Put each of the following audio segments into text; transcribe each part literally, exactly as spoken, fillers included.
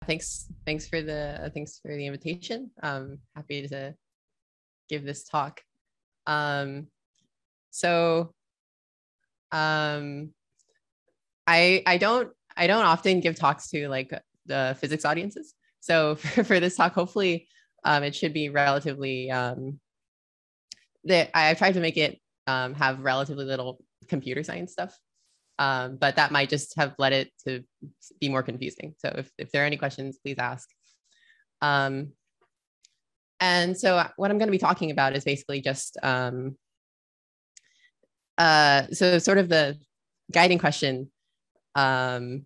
thanks. Thanks for the uh, thanks for the invitation. Um, happy to give this talk. Um, so, um, I I don't I don't often give talks to like the physics audiences. So for, for this talk, hopefully, um, it should be relatively. Um, that I tried to make it um, have relatively little computer science stuff. Um, but that might just have led it to be more confusing. So if, if there are any questions, please ask. Um, and so what I'm going to be talking about is basically just, um, uh, so sort of the guiding question um,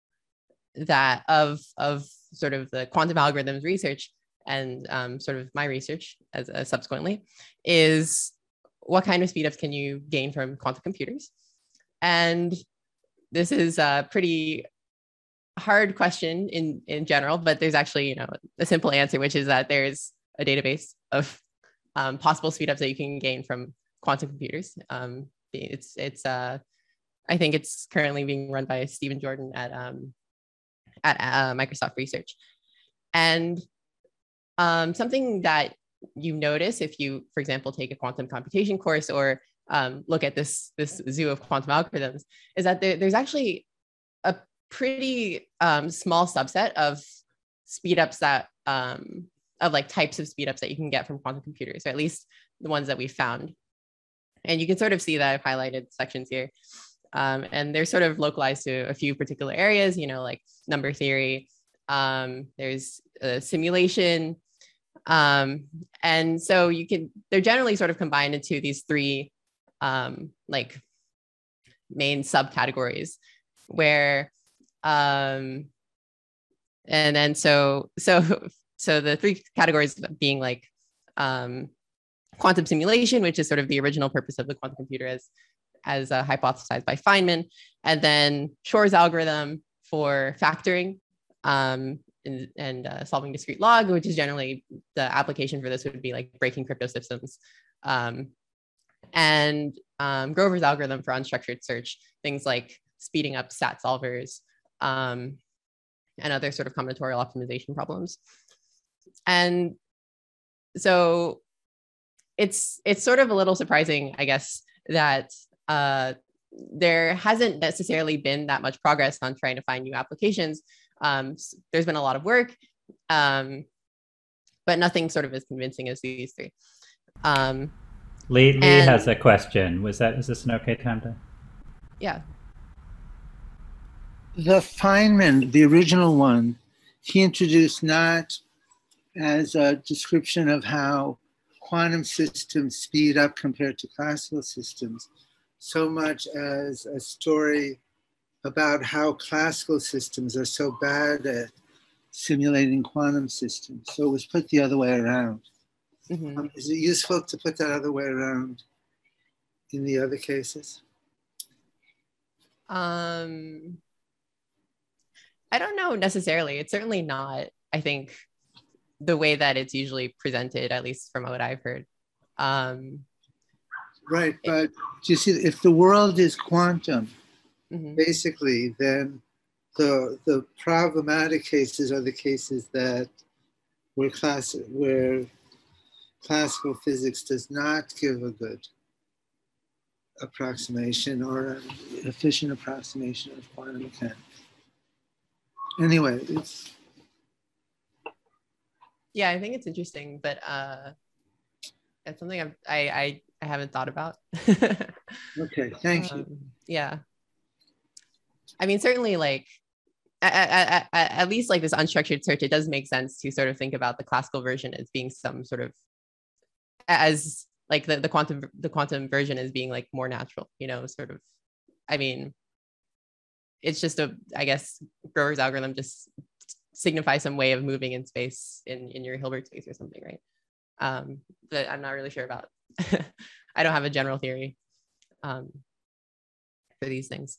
that of, of sort of the quantum algorithms research and um, sort of my research as uh, subsequently is what kind of speedups can you gain from quantum computers? And this is a pretty hard question in, in general, but there's actually, you know, a simple answer, which is that there's a database of um, possible speedups that you can gain from quantum computers. Um, it's, it's uh, I think it's currently being run by Stephen Jordan at, um, at uh, Microsoft Research. And um, something that you notice if you, for example, take a quantum computation course or um, look at this, this zoo of quantum algorithms, is that there, there's actually a pretty um, small subset of speedups that, um, of like types of speedups that you can get from quantum computers, or at least the ones that we found. And you can sort of see that I've highlighted sections here. Um, and they're sort of localized to a few particular areas, you know, like number theory, um, there's a simulation, um, and so you can, they're generally sort of combined into these three um, like main subcategories where, um, and then so, so, so the three categories being like um, quantum simulation, which is sort of the original purpose of the quantum computer as, as uh, hypothesized by Feynman, and then Shor's algorithm for factoring, um, and, and uh, solving discrete log, which is generally the application for this would be like breaking crypto systems. Um, and um, Grover's algorithm for unstructured search, things like speeding up stat solvers um, and other sort of combinatorial optimization problems. And so it's, it's sort of a little surprising, I guess, that uh, there hasn't necessarily been that much progress on trying to find new applications. Um, there's been a lot of work, um, but nothing sort of as convincing as these three. Um, Lee, Lee and, has a question. Was that, is this an okay time to? Yeah. The Feynman, the original one, he introduced not as a description of how quantum systems speed up compared to classical systems, so much as a story about how classical systems are so bad at simulating quantum systems. So it was put the other way around. Mm-hmm. Um, is it useful to put that other way around in the other cases? Um, I don't know necessarily. It's certainly not, I think, the way that it's usually presented, at least from what I've heard. Um, right, but do you see, if the world is quantum, mm-hmm. basically, then the the problematic cases are the cases that where class where classical physics does not give a good approximation or an efficient approximation of quantum mechanics. Anyway, it's yeah, I think it's interesting, but uh, it's something I've, I I I haven't thought about. Okay, thank you. Um, yeah, I mean, certainly, like at, at, at least like this unstructured search, it does make sense to sort of think about the classical version as being some sort of as like the, the quantum the quantum version as being like more natural, you know, sort of. I mean, it's just a, I guess Grover's algorithm just signifies some way of moving in space in, in your Hilbert space or something, right? Um, but I'm not really sure about. I don't have a general theory um, for these things.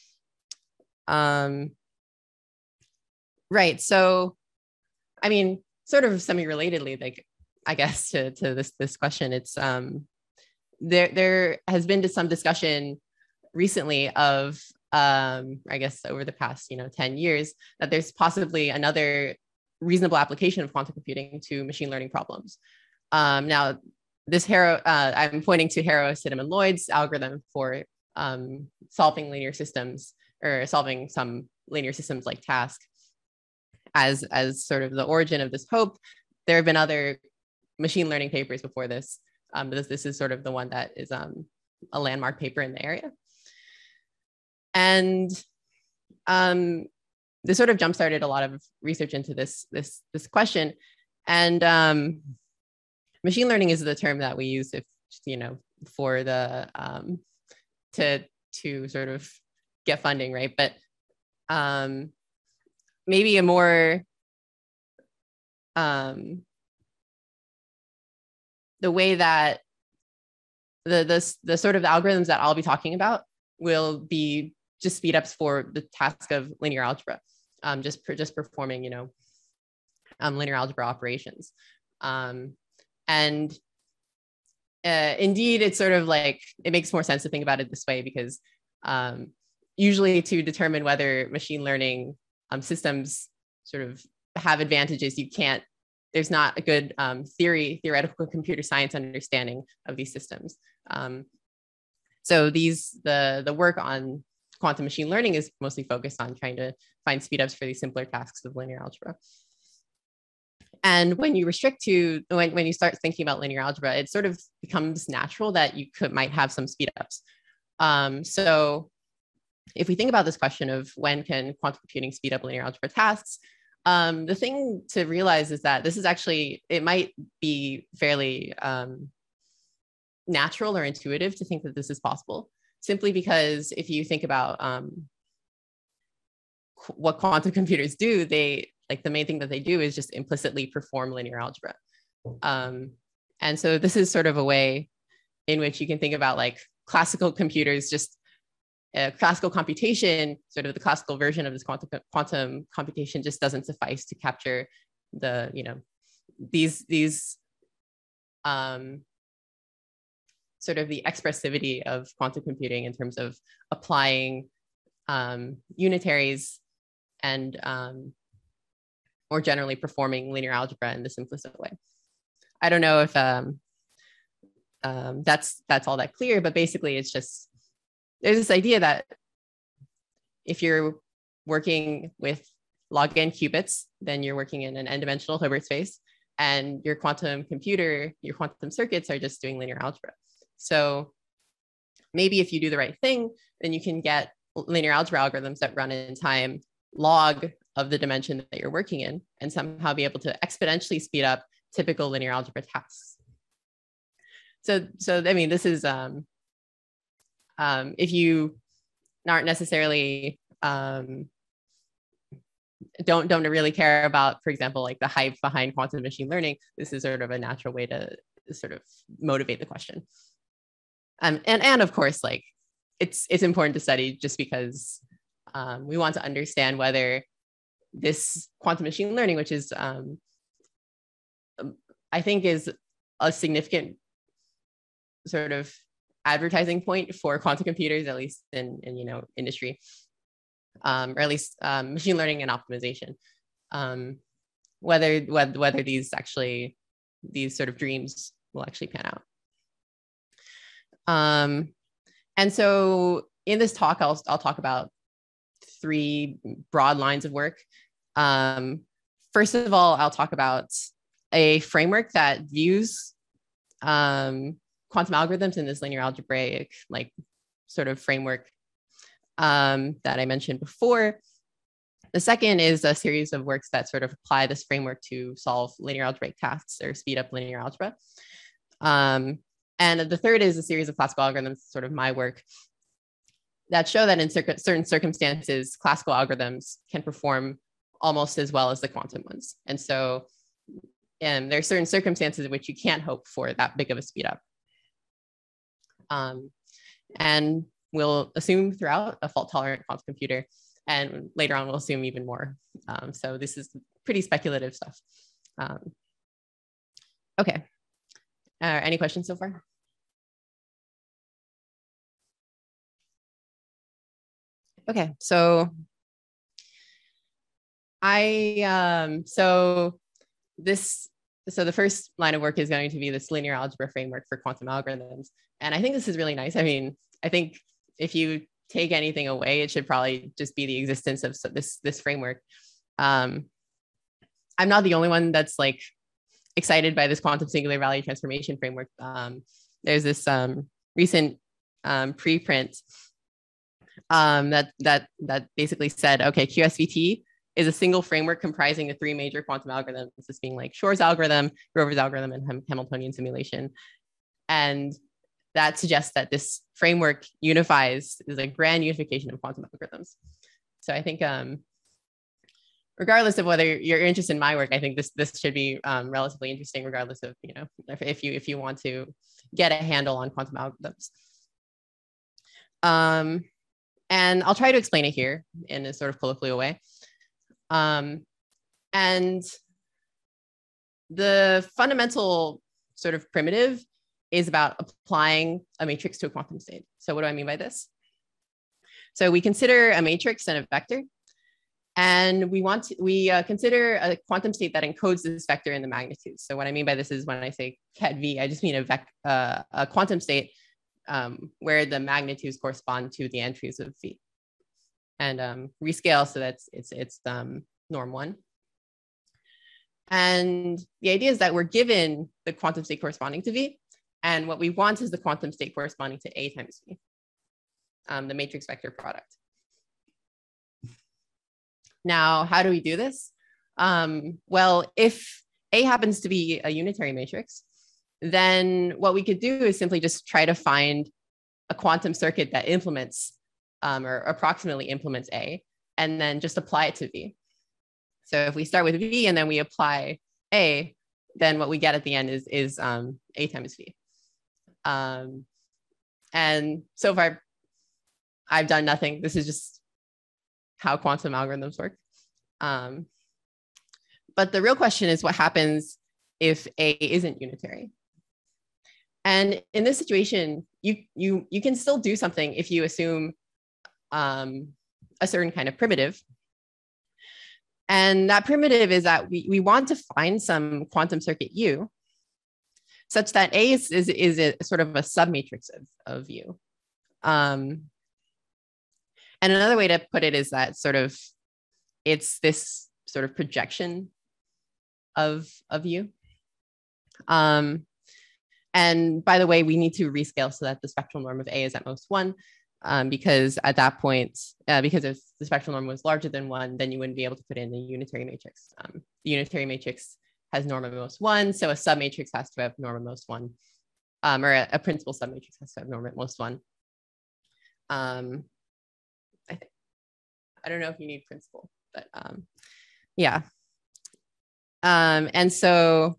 Um, right. So, I mean, sort of semi-relatedly, like I guess to to this this question, it's um, there there has been some discussion recently of um, I guess over the past, you know, ten years, that there's possibly another reasonable application of quantum computing to machine learning problems. Um, now, this Haro, uh, I'm pointing to Haro, Sidham, and Lloyd's algorithm for um, solving linear systems, or solving some linear systems like task, as, as sort of the origin of this hope. There have been other machine learning papers before this, um, but this, this is sort of the one that is um, a landmark paper in the area. And um, this sort of jump-started a lot of research into this, this, this question. And um, machine learning is the term that we use, if, you know, for the, um, to, to sort of get funding, right? But um, maybe a more, um, the way that the, the, the sort of algorithms that I'll be talking about will be just speed ups for the task of linear algebra, um, just, per, just performing, you know, um, linear algebra operations. Um, and uh, indeed, it's sort of like, it makes more sense to think about it this way, because um, usually to determine whether machine learning um, systems sort of have advantages, you can't, there's not a good um, theory, theoretical computer science understanding of these systems. Um, so these, the, the work on quantum machine learning is mostly focused on trying to find speedups for these simpler tasks of linear algebra. And when you restrict to, when, when you start thinking about linear algebra, it sort of becomes natural that you could, might have some speedups. Um, so if we think about this question of when can quantum computing speed up linear algebra tasks, um, the thing to realize is that this is actually, it might be fairly um, natural or intuitive to think that this is possible, simply because if you think about um, qu what quantum computers do, they, like the main thing that they do is just implicitly perform linear algebra. Um, and so this is sort of a way in which you can think about like classical computers, just uh, classical computation, sort of the classical version of this quantum, quantum computation just doesn't suffice to capture the, you know, these, these um, sort of the expressivity of quantum computing in terms of applying um, unitaries and um, more generally performing linear algebra in this implicit way. I don't know if um, um, that's, that's all that clear, but basically it's just, there's this idea that if you're working with log n qubits, then you're working in an n-dimensional Hilbert space, and your quantum computer, your quantum circuits are just doing linear algebra. So maybe if you do the right thing, then you can get linear algebra algorithms that run in time log of the dimension that you're working in, and somehow be able to exponentially speed up typical linear algebra tasks. So, so I mean, this is, um, um, if you aren't necessarily, um, don't, don't really care about, for example, like the hype behind quantum machine learning, this is sort of a natural way to sort of motivate the question. Um, and, and of course, like it's, it's important to study just because um, we want to understand whether this quantum machine learning, which is, um, I think is a significant sort of advertising point for quantum computers, at least in, in you know, industry, um, or at least um, machine learning and optimization. Um, whether, whether, whether these actually, these sort of dreams will actually pan out. Um, and so in this talk, I'll, I'll talk about three broad lines of work. Um, first of all, I'll talk about a framework that views um, quantum algorithms in this linear algebraic like sort of framework um, that I mentioned before. The second is a series of works that sort of apply this framework to solve linear algebraic tasks or speed up linear algebra. Um, and the third is a series of classical algorithms, sort of my work, that show that in cir certain circumstances, classical algorithms can perform almost as well as the quantum ones. And so um, there are certain circumstances in which you can't hope for that big of a speed up. Um, and we'll assume throughout a fault tolerant quantum computer, and later on we'll assume even more. Um, so this is pretty speculative stuff. Um, okay, uh, any questions so far? Okay, so I, um, so this, so the first line of work is going to be this linear algebra framework for quantum algorithms. And I think this is really nice. I mean, I think if you take anything away, it should probably just be the existence of this, this framework. Um, I'm not the only one that's like excited by this quantum singular value transformation framework. Um, there's this um, recent um, preprint um, that that that basically said, okay, Q S V T is a single framework comprising the three major quantum algorithms, this being like Shor's algorithm, Grover's algorithm, and Ham- Hamiltonian simulation. And that suggests that this framework unifies, is a grand unification of quantum algorithms. So I think, um, regardless of whether you're interested in my work, I think this this should be um, relatively interesting, regardless of, you know, if, if you if you want to get a handle on quantum algorithms. Um, and I'll try to explain it here in a sort of colloquial way. Um, and the fundamental sort of primitive is about applying a matrix to a quantum state. So what do I mean by this? So we consider a matrix and a vector, and we want to, we uh, consider a quantum state that encodes this vector in the magnitude. So what I mean by this is when I say ket V, I just mean a, vec uh, a quantum state um, where the magnitudes correspond to the entries of V. And um, rescale so that's it's it's um, norm one. And the idea is that we're given the quantum state corresponding to V, and what we want is the quantum state corresponding to A times V, um, the matrix vector product. Now, how do we do this? Um, well, if A happens to be a unitary matrix, then what we could do is simply just try to find a quantum circuit that implements Um, or approximately implements A, and then just apply it to V. So if we start with V and then we apply A, then what we get at the end is, is um, A times V. Um, and so far, I've done nothing. This is just how quantum algorithms work. Um, but the real question is what happens if A isn't unitary? And in this situation, you, you, you can still do something if you assume Um, a certain kind of primitive. And that primitive is that we, we want to find some quantum circuit U such that A is, is, is a sort of a submatrix of, of U. Um, and another way to put it is that sort of it's this sort of projection of, of U. Um, and by the way, we need to rescale so that the spectral norm of A is at most one. Um, because at that point, uh, because if the spectral norm was larger than one, then you wouldn't be able to put in the unitary matrix. Um, the unitary matrix has norm at most one, so a submatrix has to have norm at most one, um, or a, a principal submatrix has to have norm at most one. Um, I think, I don't know if you need principal, but um, yeah. Um, and so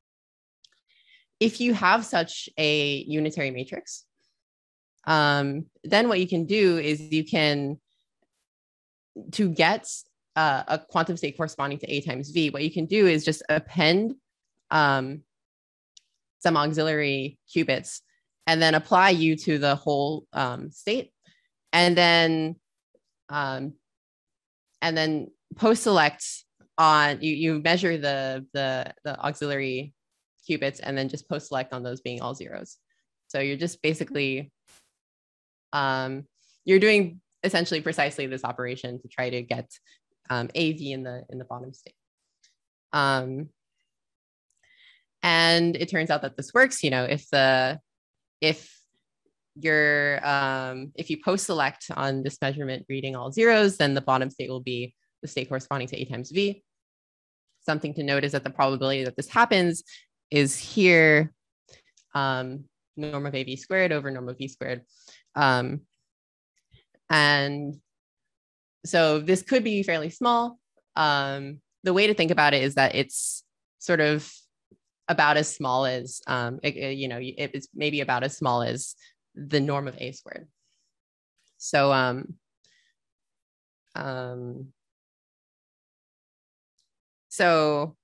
if you have such a unitary matrix, Um, then what you can do is you can, to get uh, a quantum state corresponding to A times V, what you can do is just append um, some auxiliary qubits and then apply U to the whole um, state. And then, um, and then post-select on, you, you measure the, the, the auxiliary qubits and then just post-select on those being all zeros. So you're just basically Um, you're doing essentially precisely this operation to try to get um, A V in the in the bottom state. Um, and it turns out that this works. You know, if the if you're um, if you post select on this measurement reading all zeros, then the bottom state will be the state corresponding to A times V. Something to note is that the probability that this happens is here, um, norm of A V squared over norm of V squared. Um, and so this could be fairly small. Um, the way to think about it is that it's sort of about as small as, um, it, it, you know, it's maybe about as small as the norm of A squared. So, um, um, so,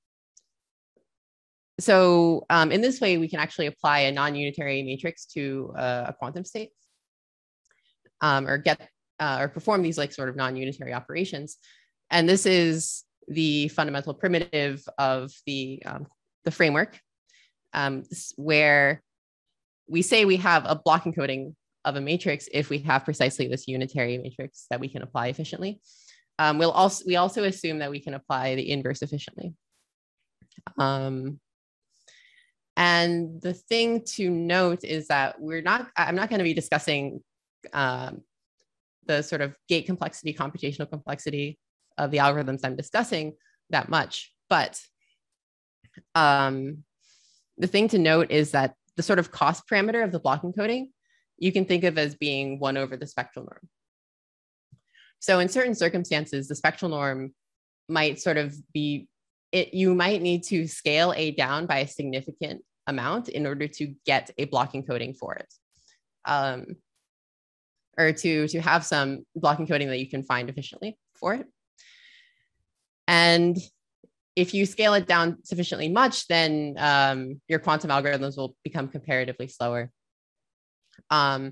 so um, in this way, we can actually apply a non-unitary matrix to uh, a quantum state. Um, or get uh, or perform these like sort of non-unitary operations. And this is the fundamental primitive of the, um, the framework, um, where we say we have a block encoding of a matrix if we have precisely this unitary matrix that we can apply efficiently. Um, we'll also, we also assume that we can apply the inverse efficiently. Um, and the thing to note is that we're not, I'm not going to be discussing um, the sort of gate complexity, computational complexity of the algorithms I'm discussing that much. But um, the thing to note is that the sort of cost parameter of the block encoding, you can think of as being one over the spectral norm. So in certain circumstances, the spectral norm might sort of be, it, you might need to scale A down by a significant amount in order to get a block encoding for it. Um, or to, to have some block encoding that you can find efficiently for it. And if you scale it down sufficiently much, then um, your quantum algorithms will become comparatively slower. Um,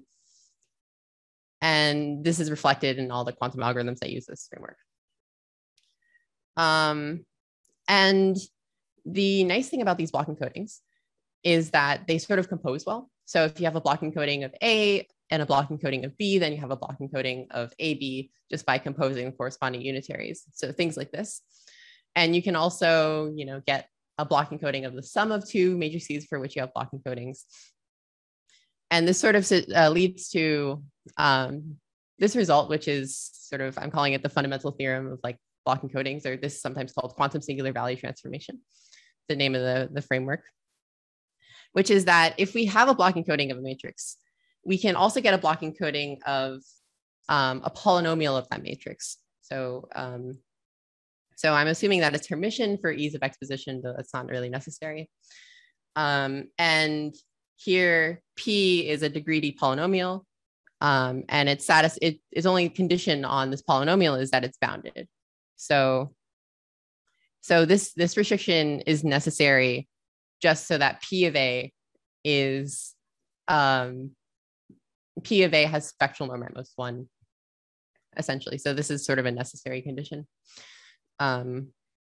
and this is reflected in all the quantum algorithms that use this framework. Um, and the nice thing about these block encodings is that they sort of compose well. So if you have a block encoding of A and a block encoding of B, then you have a block encoding of A B just by composing the corresponding unitaries. So things like this. And you can also, you know, get a block encoding of the sum of two matrices for which you have block encodings. And this sort of uh, leads to um, this result, which is sort of, I'm calling it the fundamental theorem of like block encodings, or this is sometimes called quantum singular value transformation, the name of the, the framework, which is that if we have a block encoding of a matrix, we can also get a block encoding of um, a polynomial of that matrix. So, um, so I'm assuming that it's Hermitian for ease of exposition, though that's not really necessary. Um, and here, P is a degree D polynomial, um, and its status, it is only condition on this polynomial is that it's bounded. So, so this, this restriction is necessary just so that P of A is, um, P of A has spectral norm at most one, essentially. So this is sort of a necessary condition. Um,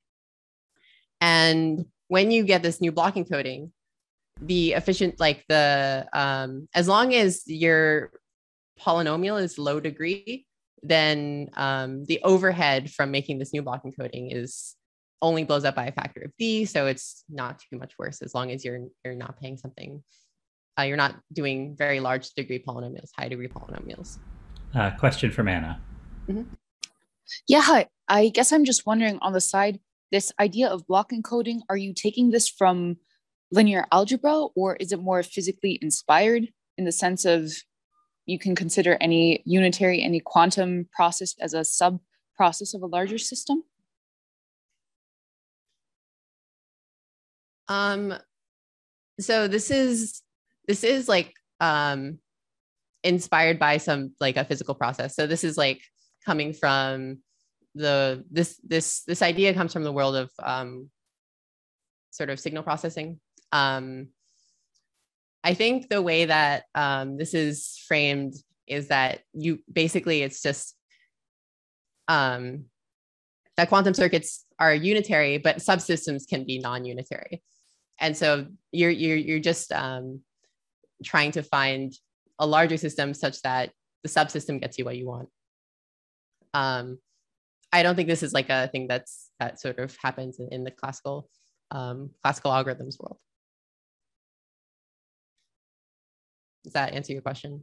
and when you get this new block encoding, the efficient, like the, um, as long as your polynomial is low degree, then um, the overhead from making this new block encoding is only blows up by a factor of D. So it's not too much worse as long as you're, you're not paying something, uh, you're not doing very large degree polynomials, high degree polynomials. Uh, question from Anna. Mm-hmm. Yeah, hi. I guess I'm just wondering on the side, this idea of block encoding, are you taking this from linear algebra, or is it more physically inspired in the sense of you can consider any unitary, any quantum process as a sub process of a larger system? Um, so this is, this is like um, inspired by some, like a physical process. So this is like coming from the, this, this, this idea comes from the world of um, sort of signal processing. Um, I think the way that um, this is framed is that you basically, it's just um, that quantum circuits are unitary, but subsystems can be non-unitary. And so you're, you're, you're just um, trying to find a larger system such that the subsystem gets you what you want. Um, I don't think this is like a thing that's, that sort of happens in, in the classical, um, classical algorithms world. Does that answer your question?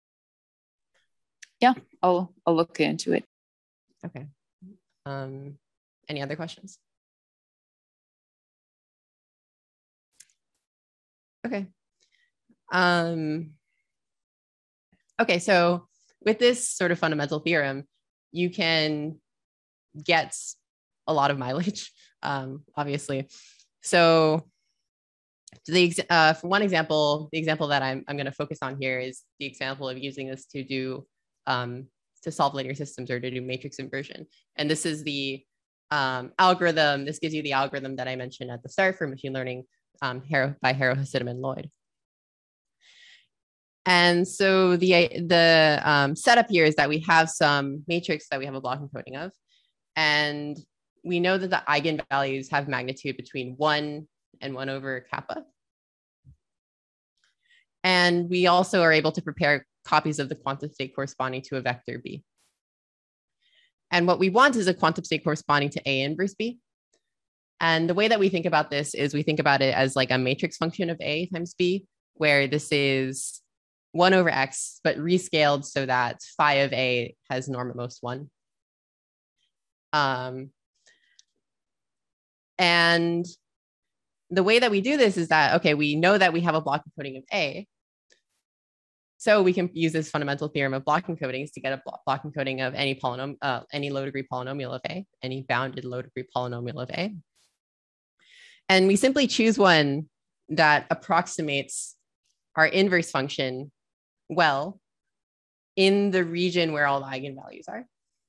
Yeah, I'll, I'll look into it. Okay. Um, any other questions? Okay. Um, okay, so with this sort of fundamental theorem, you can get a lot of mileage, um, obviously. So the, uh, for one example, the example that I'm, I'm going to focus on here is the example of using this to do, um, to solve linear systems or to do matrix inversion. And this is the um, algorithm. This gives you the algorithm that I mentioned at the start for machine learning um, by Haro, Hasidim, and Lloyd. And so the, the um, setup here is that we have some matrix that we have a block encoding of. And we know that the eigenvalues have magnitude between one and one over kappa. And we also are able to prepare copies of the quantum state corresponding to a vector B. And what we want is a quantum state corresponding to A inverse B. And the way that we think about this is we think about it as like a matrix function of A times B, where this is one over X, but rescaled so that phi of A has norm at most one. Um, and the way that we do this is that, okay, we know that we have a block encoding of A. So we can use this fundamental theorem of block encodings to get a block encoding of any polynomial, uh, any low degree polynomial of A, any bounded low degree polynomial of A. And we simply choose one that approximates our inverse function well in the region where all the eigenvalues are.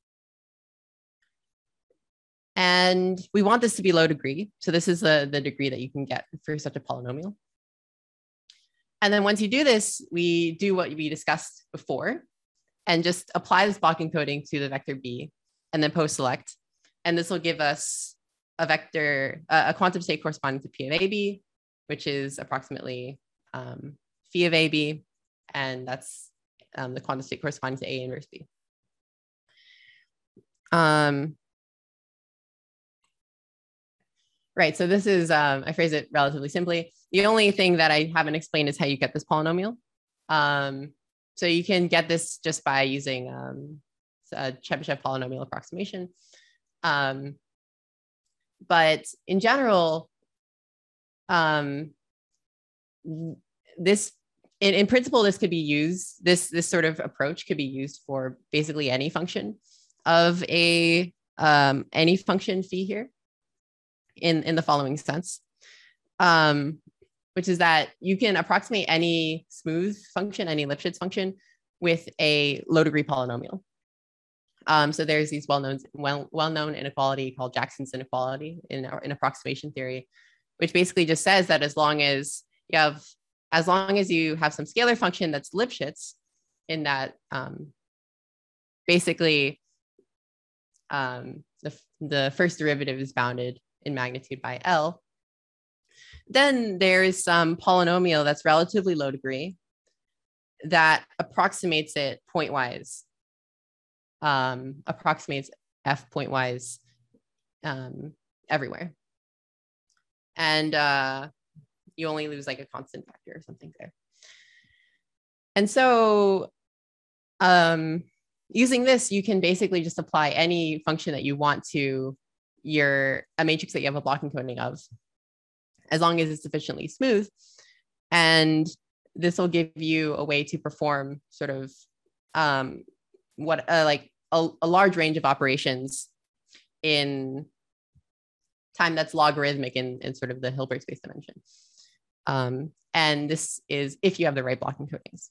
And we want this to be low degree. So this is the, the degree that you can get for such a polynomial. And then once you do this, we do what we discussed before and just apply this block encoding to the vector B and then post-select. And this will give us a vector, uh, a quantum state corresponding to P of A B, which is approximately um, phi of A B. And that's um, the quantum state corresponding to A inverse B. Um, Right, so this is, um, I phrase it relatively simply. The only thing that I haven't explained is how you get this polynomial. Um, so you can get this just by using um, a Chebyshev polynomial approximation. Um, but in general, um, this, in, in principle, this could be used, this, this sort of approach could be used for basically any function of a, um, any function phi here. In, in the following sense, um, which is that you can approximate any smooth function, any Lipschitz function with a low degree polynomial. Um, so there's these well-known well, well-known inequality called Jackson's inequality in, in approximation theory, which basically just says that as long as you have, as long as you have some scalar function that's Lipschitz in that um, basically um, the, the first derivative is bounded in magnitude by L, then there is some polynomial that's relatively low degree that approximates it pointwise, um, approximates F pointwise um, everywhere. And uh, you only lose like a constant factor or something there. And so um, using this, you can basically just apply any function that you want to your a matrix that you have a block encoding of, as long as it's sufficiently smooth. And this will give you a way to perform sort of um, what uh, like a, a large range of operations in time that's logarithmic in, in sort of the Hilbert space dimension. Um, and this is if you have the right block encodings.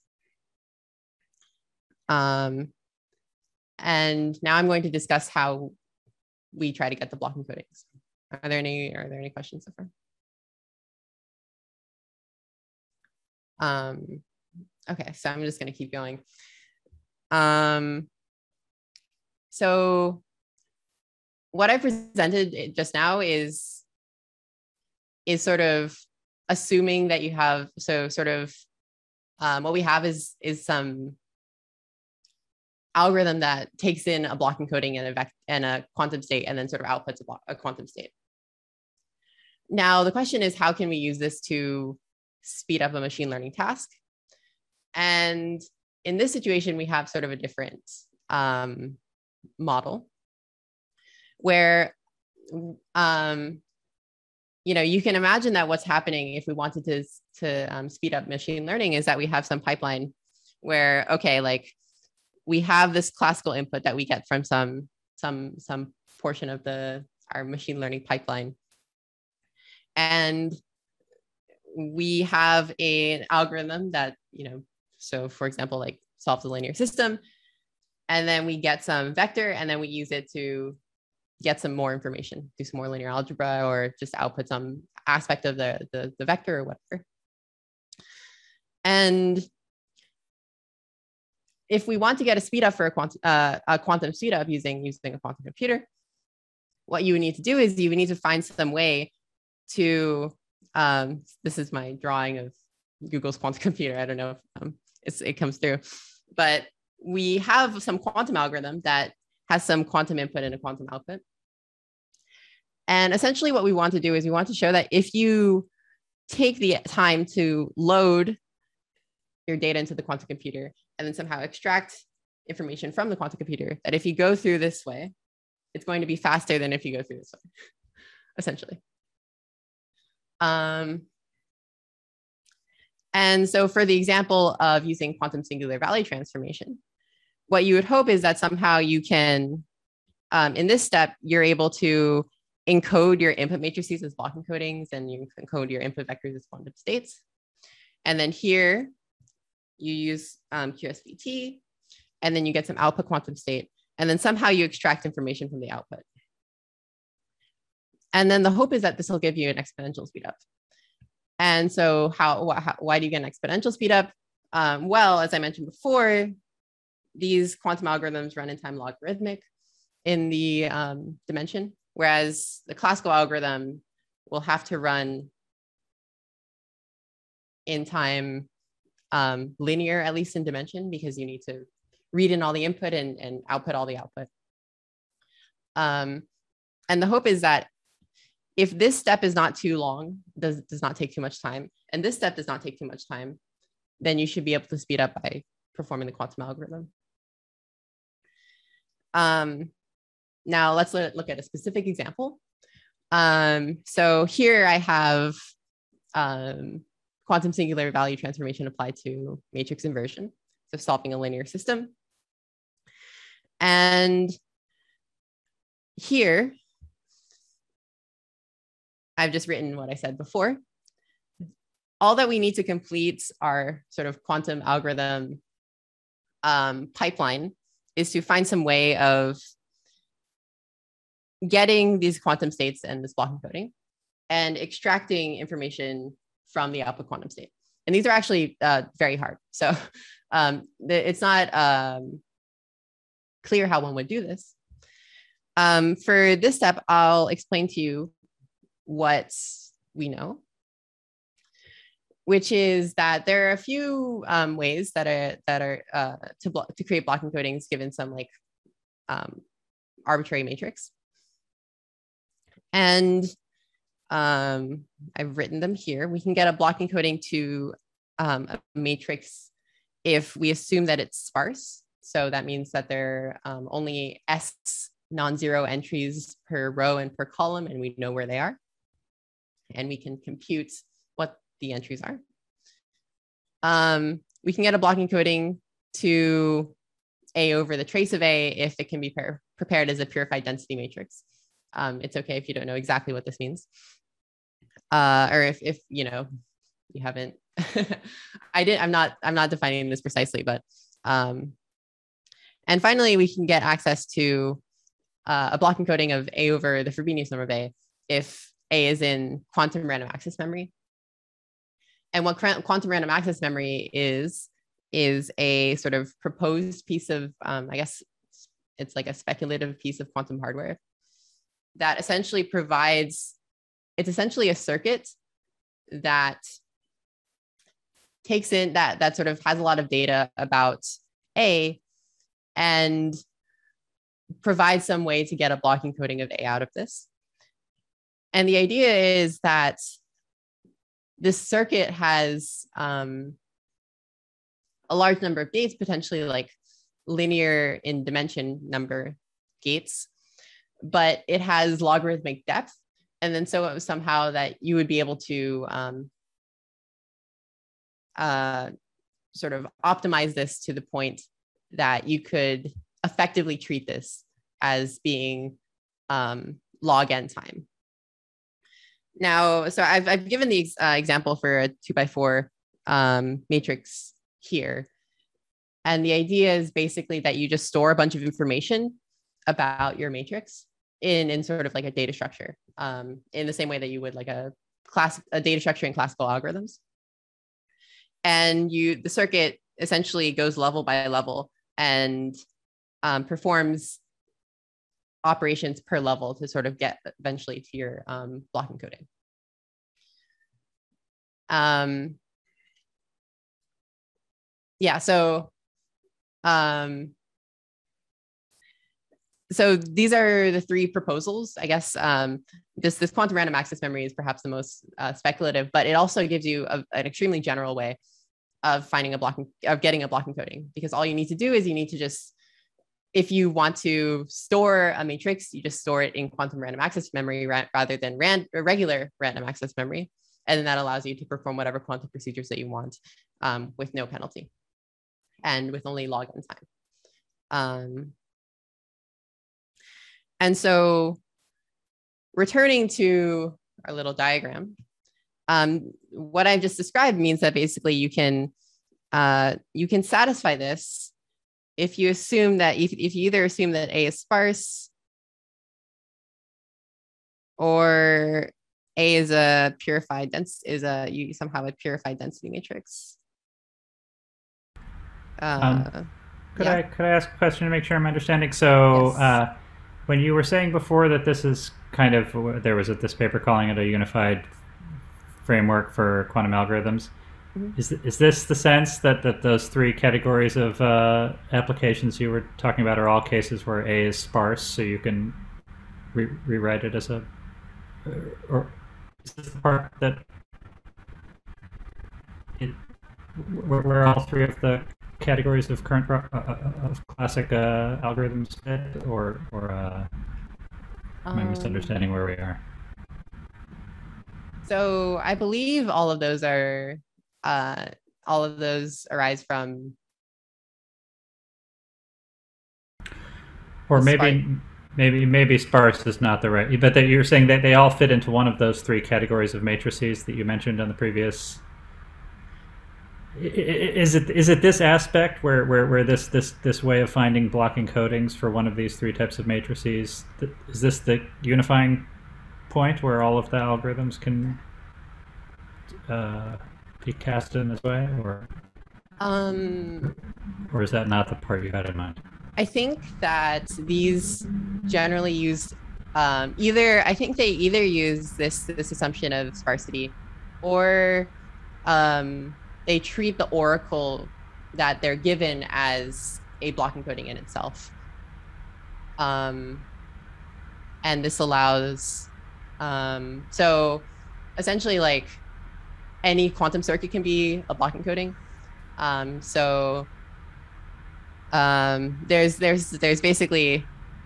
Um, and now I'm going to discuss how we try to get the block encodings. Are there any, are there any questions so far? Um, okay, so I'm just gonna keep going. Um, so what I presented just now is, is sort of assuming that you have, so sort of um, what we have is, is some algorithm that takes in a block encoding and a, vec and a quantum state and then sort of outputs a, block, a quantum state. Now, the question is, how can we use this to speed up a machine learning task? And in this situation, we have sort of a different um, model where, um, you know, you can imagine that what's happening if we wanted to, to um, speed up machine learning is that we have some pipeline where, okay, like, we have this classical input that we get from some some some portion of the our machine learning pipeline, and we have a, an algorithm that, you know, so for example, like solves a linear system, and then we get some vector, and then we use it to get some more information, do some more linear algebra, or just output some aspect of the the, the vector or whatever. And if we want to get a speed up for a quantum, uh, a quantum speed up using, using a quantum computer, what you would need to do is you would need to find some way to, um, this is my drawing of Google's quantum computer. I don't know if um, it's, it comes through, but we have some quantum algorithm that has some quantum input and a quantum output. And essentially what we want to do is we want to show that if you take the time to load your data into the quantum computer and then somehow extract information from the quantum computer, that if you go through this way, it's going to be faster than if you go through this way, essentially. Um, and so for the example of using quantum singular value transformation, what you would hope is that somehow you can, um, in this step, you're able to encode your input matrices as block encodings, and you encode your input vectors as quantum states. And then here, you use um, Q S V T, and then you get some output quantum state, and then somehow you extract information from the output. And then the hope is that this will give you an exponential speedup. And so how, how why do you get an exponential speedup? Um, well, as I mentioned before, these quantum algorithms run in time logarithmic in the um, dimension, whereas the classical algorithm will have to run in time um, linear, at least in dimension, because you need to read in all the input and, and output all the output. Um, and the hope is that if this step is not too long, does, does not take too much time, and this step does not take too much time, then you should be able to speed up by performing the quantum algorithm. Um, now let's look at a specific example. Um, so here I have um, quantum singular value transformation applied to matrix inversion, so solving a linear system. And here, I've just written what I said before. All that we need to complete our sort of quantum algorithm um, pipeline is to find some way of getting these quantum states and this block encoding and extracting information from the output quantum state. And these are actually uh, very hard. So um, the, it's not um, clear how one would do this. Um, for this step, I'll explain to you what we know, which is that there are a few um, ways that are that are uh, to block to create block encodings given some like um, arbitrary matrix. And um, I've written them here. We can get a block encoding to um, a matrix if we assume that it's sparse. So that means that there are um, only S non-zero entries per row and per column, and we know where they are. And we can compute what the entries are. Um, we can get a block encoding to A over the trace of A if it can be pre prepared as a purified density matrix. Um, it's okay if you don't know exactly what this means. Uh, or if, if, you know, you haven't, I didn't, I'm not, I'm not defining this precisely, but, um, and finally, we can get access to uh, a block encoding of A over the Frobenius number of A if A is in quantum random access memory. And what quantum random access memory is, is a sort of proposed piece of, um, I guess it's like a speculative piece of quantum hardware that essentially provides, it's essentially a circuit that takes in, that, that sort of has a lot of data about A and provides some way to get a block encoding of A out of this. And the idea is that this circuit has um, a large number of gates, potentially like linear in dimension number gates, but it has logarithmic depth. And then so it was somehow that you would be able to um, uh, sort of optimize this to the point that you could effectively treat this as being um, log n time. Now, so I've, I've given the uh, example for a two by four um, matrix here. And the idea is basically that you just store a bunch of information about your matrix in, in sort of like a data structure um, in the same way that you would like a class, a data structure in classical algorithms. And you, the circuit essentially goes level by level and um, performs operations per level to sort of get eventually to your um, block encoding. Um, yeah, so um, so these are the three proposals. I guess um, this this quantum random access memory is perhaps the most uh, speculative, but it also gives you a, an extremely general way of finding a block, of getting a block encoding, because all you need to do is you need to just, if you want to store a matrix, you just store it in quantum random access memory ra rather than ran regular random access memory. And then that allows you to perform whatever quantum procedures that you want um, with no penalty and with only log n time. Um, and so returning to our little diagram, um, what I've just described means that basically you can, uh, you can satisfy this if you assume that, if, if you either assume that A is sparse or A is a purified dense, is a, you somehow a purified density matrix. Uh, um, could yeah. I could I ask a question to make sure I'm understanding? So Yes. uh, when you were saying before that this is kind of, there was this paper calling it a unified framework for quantum algorithms. Mm-hmm. Is, is this the sense that, that those three categories of uh, applications you were talking about are all cases where A is sparse, so you can re rewrite it as a, or is this the part that it, where, where all three of the categories of current uh, of classic uh, algorithms fit, or or uh, am I misunderstanding um, where we are? So I believe all of those are, uh, all of those arise from, or maybe maybe maybe sparse is not the right, but that you're saying that they all fit into one of those three categories of matrices that you mentioned on the previous. Is it is it this aspect where where, where this this this way of finding block encodings for one of these three types of matrices? Is this the unifying point where all of the algorithms can uh, be cast in this way, or um, or is that not the part you had in mind? I think that these generally use um, either. I think they either use this this assumption of sparsity, or um, they treat the oracle that they're given as a block encoding in itself. Um, and this allows, um, so essentially like any quantum circuit can be a block encoding. Um, so um, there's, there's, there's basically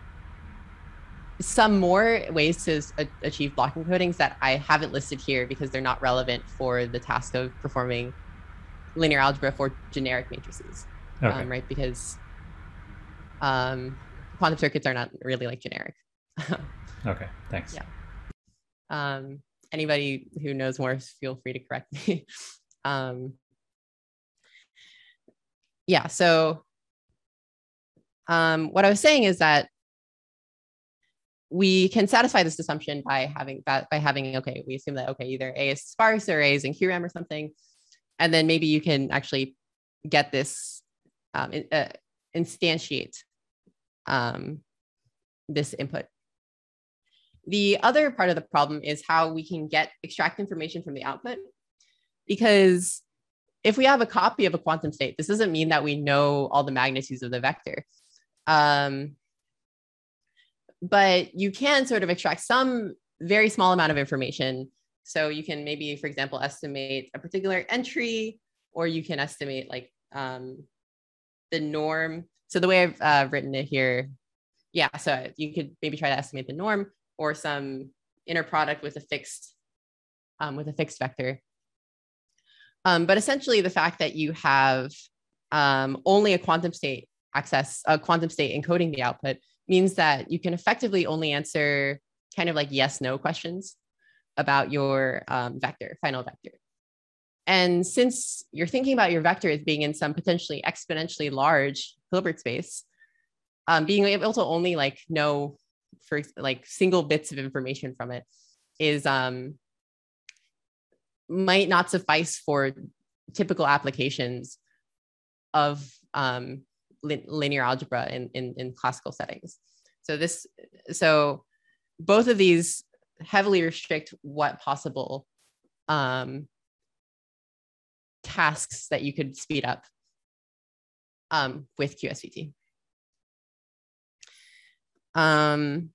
some more ways to achieve block encodings that I haven't listed here because they're not relevant for the task of performing linear algebra for generic matrices, okay. um, right? Because um, quantum circuits are not really like generic. Okay, thanks. Yeah. Um, anybody who knows more, feel free to correct me. um, yeah, so um, what I was saying is that we can satisfy this assumption by having that, by having, okay, we assume that, okay, either A is sparse or A is in Q RAM or something. And then maybe you can actually get this, um, in, uh, instantiate um, this input. The other part of the problem is how we can get extract information from the output. Because if we have a copy of a quantum state, this doesn't mean that we know all the magnitudes of the vector. Um, but you can sort of extract some very small amount of information. So you can maybe, for example, estimate a particular entry, or you can estimate like um, the norm. So the way I've uh, written it here, yeah, so you could maybe try to estimate the norm or some inner product with a fixed, um, with a fixed vector. Um, but essentially the fact that you have um, only a quantum state access, a quantum state encoding the output means that you can effectively only answer kind of like yes, no questions about your um, vector, final vector. And since you're thinking about your vector as being in some potentially exponentially large Hilbert space, um, being able to only like know for like single bits of information from it is um, might not suffice for typical applications of um, li linear algebra in, in, in classical settings. So this, so both of these heavily restrict what possible um, tasks that you could speed up um, with Q S V T. Um,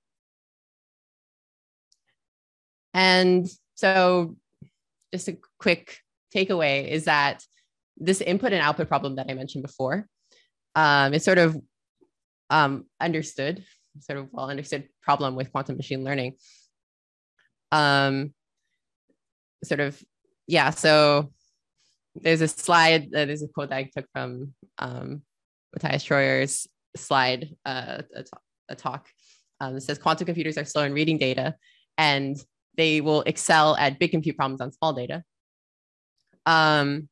and so just a quick takeaway is that this input and output problem that I mentioned before, um, it's sort of um, understood, sort of well understood problem with quantum machine learning. Um, sort of, yeah, so there's a slide, uh, there's a quote that I took from um, Matthias Schroer's slide, uh, a, a talk. Um, it says quantum computers are slow in reading data and they will excel at big compute problems on small data. Um,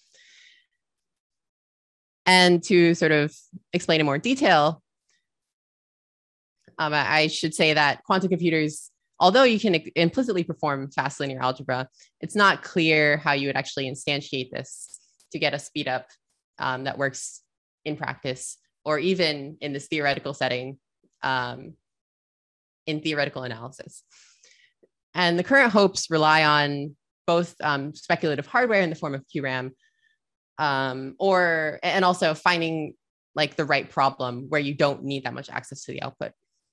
and to sort of explain in more detail, um, I, I should say that quantum computers, although you can implicitly perform fast linear algebra, it's not clear how you would actually instantiate this to get a speed up um, that works in practice, or even in this theoretical setting um, in theoretical analysis. And the current hopes rely on both um, speculative hardware in the form of Q RAM, um, or, and also finding like the right problem where you don't need that much access to the output.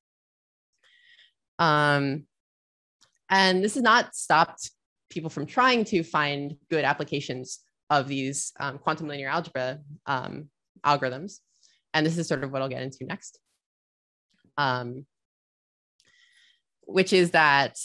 Um, and this has not stopped people from trying to find good applications of these um, quantum linear algebra um, algorithms. And this is sort of what I'll get into next, um, which is that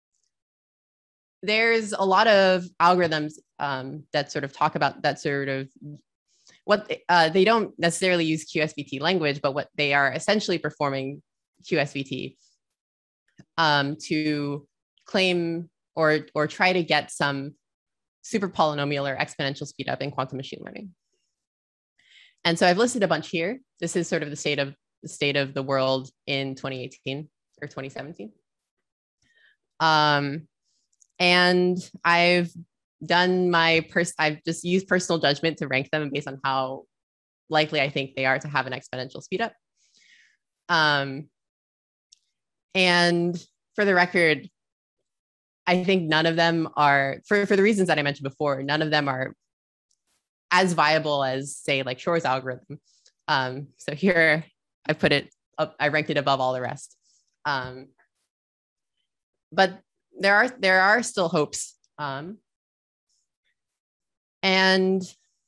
there's a lot of algorithms um, that sort of talk about that sort of what uh, they don't necessarily use Q S V T language, but what they are essentially performing Q S V T um, to claim or, or try to get some super polynomial or exponential speed up in quantum machine learning. And so I've listed a bunch here. This is sort of the state of the state of the world in twenty eighteen or twenty seventeen. Um, and I've done my pers I've just used personal judgment to rank them based on how likely I think they are to have an exponential speed up. Um, and for the record, I think none of them are, for, for the reasons that I mentioned before, none of them are as viable as, say, like Shor's algorithm. Um, so here I put it up, I ranked it above all the rest. Um, but there are there are still hopes. Um, and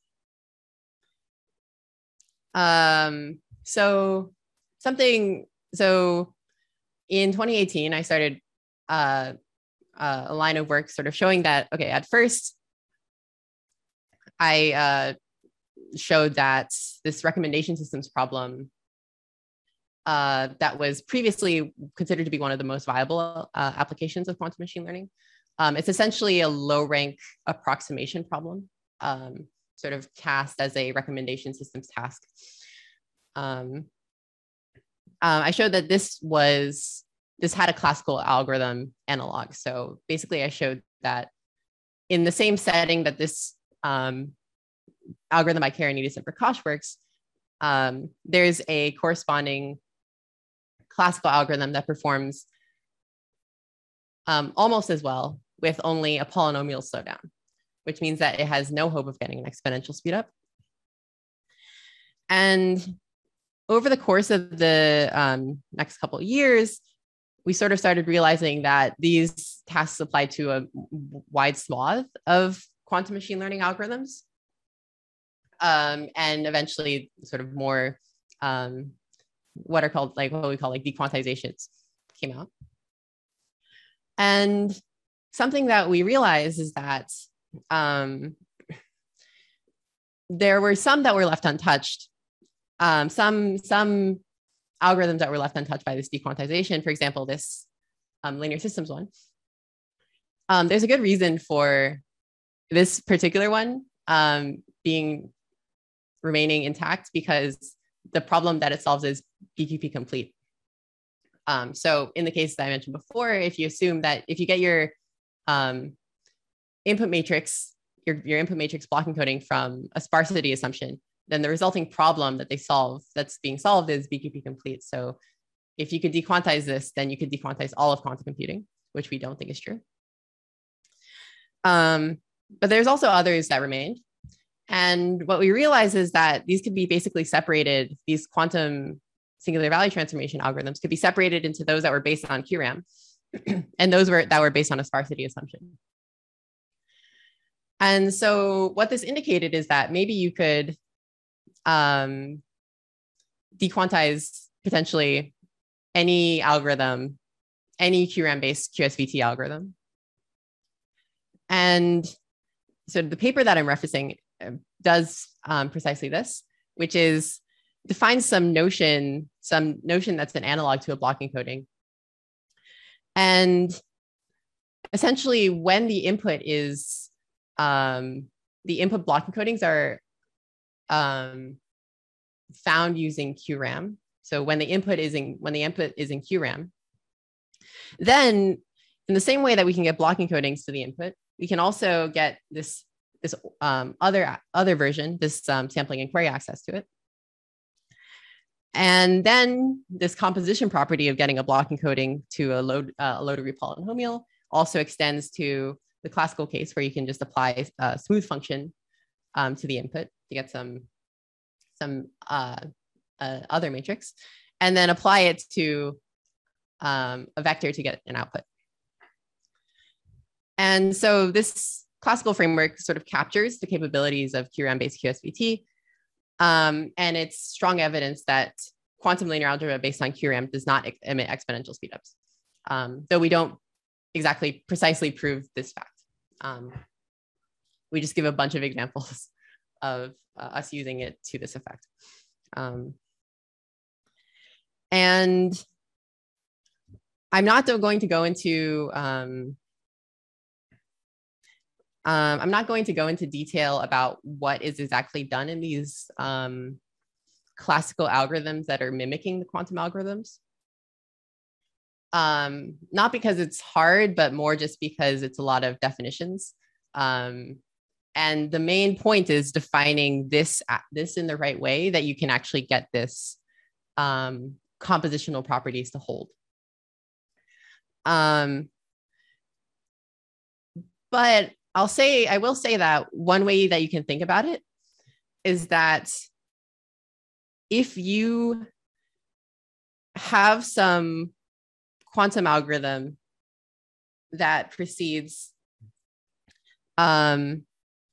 um, so something, so in twenty eighteen, I started uh, uh, a line of work sort of showing that, okay, at first, I uh, showed that this recommendation systems problem uh, that was previously considered to be one of the most viable uh, applications of quantum machine learning. Um, it's essentially a low rank approximation problem, um, sort of cast as a recommendation systems task. Um, uh, I showed that this was, this had a classical algorithm analog. So basically I showed that in the same setting that this um, algorithm by Keranidis and Prakash works, um, there's a corresponding classical algorithm that performs um, almost as well with only a polynomial slowdown, which means that it has no hope of getting an exponential speed up. And over the course of the um, next couple of years, we sort of started realizing that these tasks apply to a wide swath of quantum machine learning algorithms. Um, and eventually sort of more um, what are called like what we call like dequantizations came out. And something that we realized is that um, there were some that were left untouched. Um, some, some algorithms that were left untouched by this dequantization, for example, this um, linear systems one. Um, there's a good reason for this particular one um, being remaining intact, because the problem that it solves is B Q P complete. Um, so in the case that I mentioned before, if you assume that if you get your um, input matrix, your, your input matrix block encoding from a sparsity assumption then the resulting problem that they solve that's being solved is B Q P complete. So if you could dequantize this, then you could dequantize all of quantum computing, which we don't think is true. Um, but there's also others that remained. And what we realize is that these could be basically separated, these quantum singular value transformation algorithms could be separated into those that were based on Q RAM and those were, that were based on a sparsity assumption. And so what this indicated is that maybe you could um, dequantize potentially any algorithm, any Q RAM-based Q S V T algorithm. And so the paper that I'm referencing does um, precisely this, which is defines some notion, some notion that's an analog to a block encoding. And essentially when the input is, um, the input block encodings are um, found using Q RAM. So when the input is in, when the input is in Q RAM, then in the same way that we can get block encodings to the input, we can also get this, this um, other, other version, this um, sampling and query access to it. And then this composition property of getting a block encoding to a load, uh, a loaded real polynomial also extends to the classical case where you can just apply a smooth function um, to the input to get some, some uh, uh, other matrix, and then apply it to um, a vector to get an output. And so this classical framework sort of captures the capabilities of Q RAM-based Q S V T. Um, and it's strong evidence that quantum linear algebra based on Q RAM does not emit exponential speedups, um, though we don't exactly precisely prove this fact. Um, we just give a bunch of examples of uh, us using it to this effect. Um, and I'm not going to go into um, Um, I'm not going to go into detail about what is exactly done in these um, classical algorithms that are mimicking the quantum algorithms. Um, not because it's hard, but more just because it's a lot of definitions. Um, and the main point is defining this, this in the right way that you can actually get this um, compositional properties to hold. Um, but I'll say, I will say that one way that you can think about it is that if you have some quantum algorithm that precedes, um,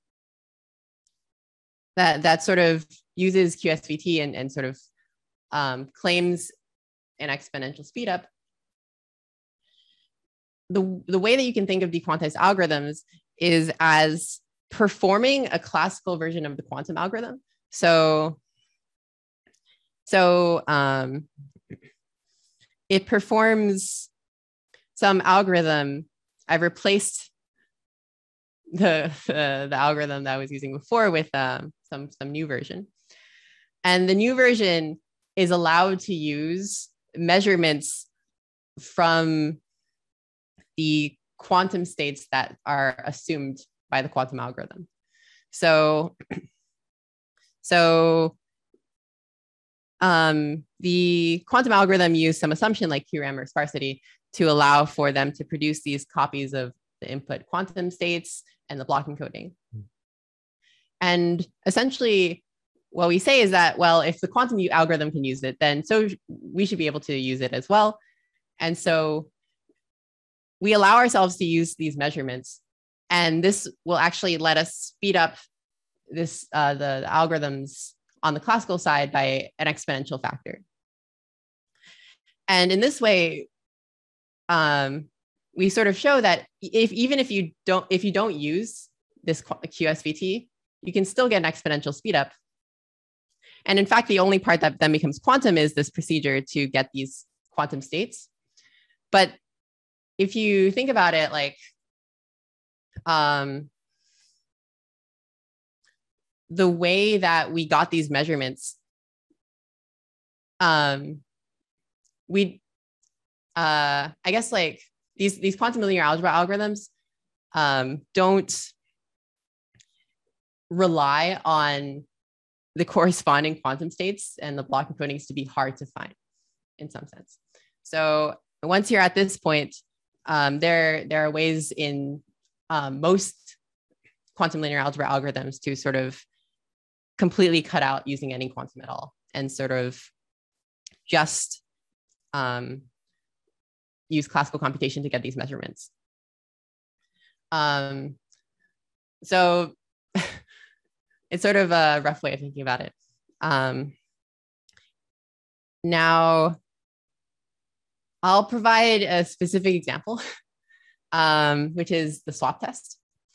that, that sort of uses Q S V T and, and sort of um, claims an exponential speedup, the, the way that you can think of dequantized algorithms is as performing a classical version of the quantum algorithm. So, so um, it performs some algorithm. I've replaced the, uh, the algorithm that I was using before with um, some, some new version. And the new version is allowed to use measurements from the quantum states that are assumed by the quantum algorithm. So, so um, the quantum algorithm used some assumption like Q RAM or sparsity to allow for them to produce these copies of the input quantum states and the block encoding. And essentially what we say is that, well, if the quantum algorithm can use it, then so we should be able to use it as well. And so we allow ourselves to use these measurements, and this will actually let us speed up this uh, the, the algorithms on the classical side by an exponential factor. And in this way, um, we sort of show that if even if you don't if you don't use this Q S V T, you can still get an exponential speedup. And in fact, the only part that then becomes quantum is this procedure to get these quantum states. But if you think about it, like, um, the way that we got these measurements, um, we, uh, I guess like these, these quantum linear algebra algorithms um, don't rely on the corresponding quantum states and the block encodings to be hard to find in some sense. So once you're at this point, um, there, there are ways in um, most quantum linear algebra algorithms to sort of completely cut out using any quantum at all and sort of just um, use classical computation to get these measurements. Um, so it's sort of a rough way of thinking about it. Um, now, I'll provide a specific example, um, which is the swap test.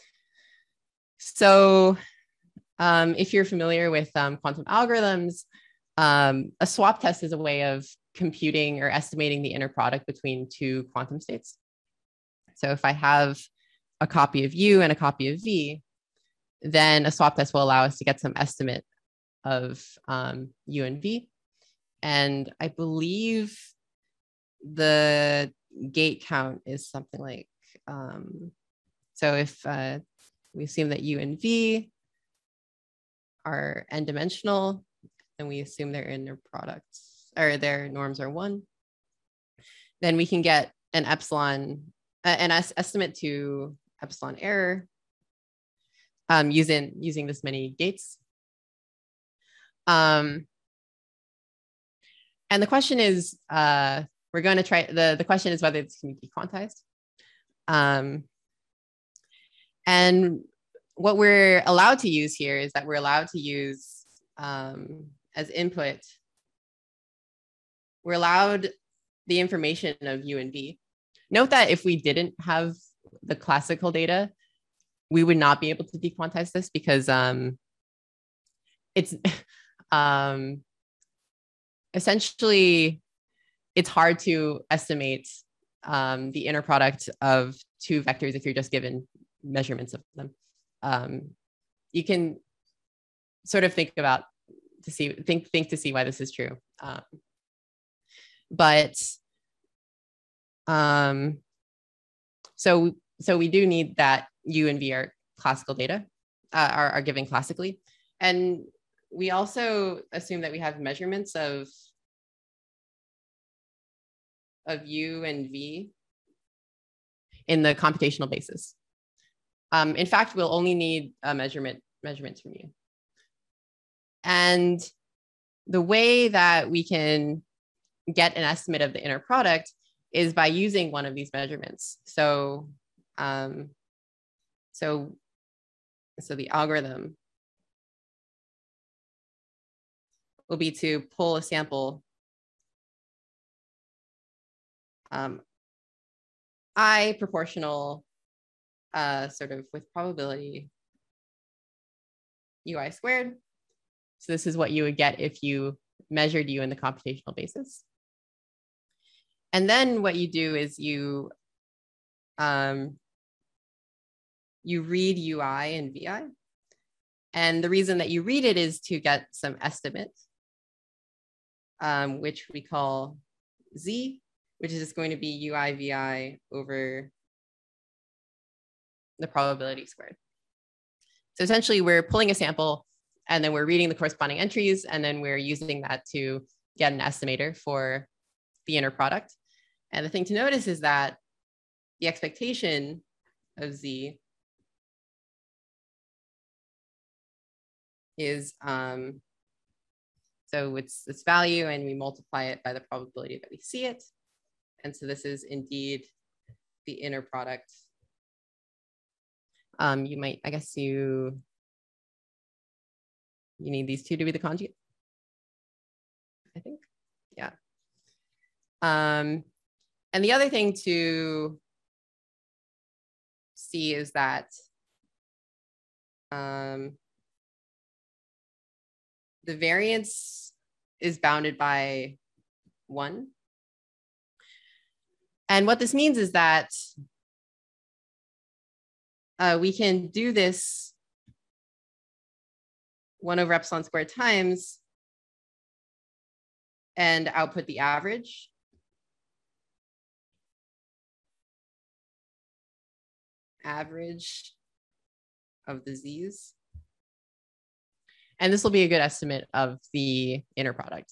So um, if you're familiar with um, quantum algorithms, um, a swap test is a way of computing or estimating the inner product between two quantum states. So if I have a copy of U and a copy of V, then a swap test will allow us to get some estimate of um, U and V. And I believe the gate count is something like, um, so if uh, we assume that U and V are n-dimensional, and we assume their inner products or their norms are one, then we can get an epsilon, uh, an es estimate to epsilon error um, using, using this many gates. Um, and the question is, uh, we're going to try, the, the question is whether this can be quantized. Um, and what we're allowed to use here is that we're allowed to use um, as input, we're allowed the information of U and V. Note that if we didn't have the classical data, we would not be able to dequantize this because um, it's um, essentially, it's hard to estimate um, the inner product of two vectors if you're just given measurements of them. Um, you can sort of think about to see, think, think to see why this is true. Um, but um, so, so we do need that U and V are classical data, uh, are, are given classically. And we also assume that we have measurements of, of U and V in the computational basis. Um, in fact, we'll only need a measurement, measurements from U. And the way that we can get an estimate of the inner product is by using one of these measurements. So, um, so, so the algorithm will be to pull a sample um, I proportional uh, sort of with probability ui squared. So this is what you would get if you measured U in the computational basis. And then what you do is you um, you read U I and V I. And the reason that you read it is to get some estimate, um, which we call Z, which is just going to be U I V I over the probability squared. So essentially we're pulling a sample and then we're reading the corresponding entries and then we're using that to get an estimator for the inner product. And the thing to notice is that the expectation of Z is, um, so it's this value and we multiply it by the probability that we see it. And so this is indeed the inner product. Um, you might, I guess you, you need these two to be the conjugate, I think, yeah. Um, and the other thing to see is that um, the variance is bounded by one. And what this means is that uh, we can do this one over epsilon squared times and output the average. Average of the Z's. And this will be a good estimate of the inner product.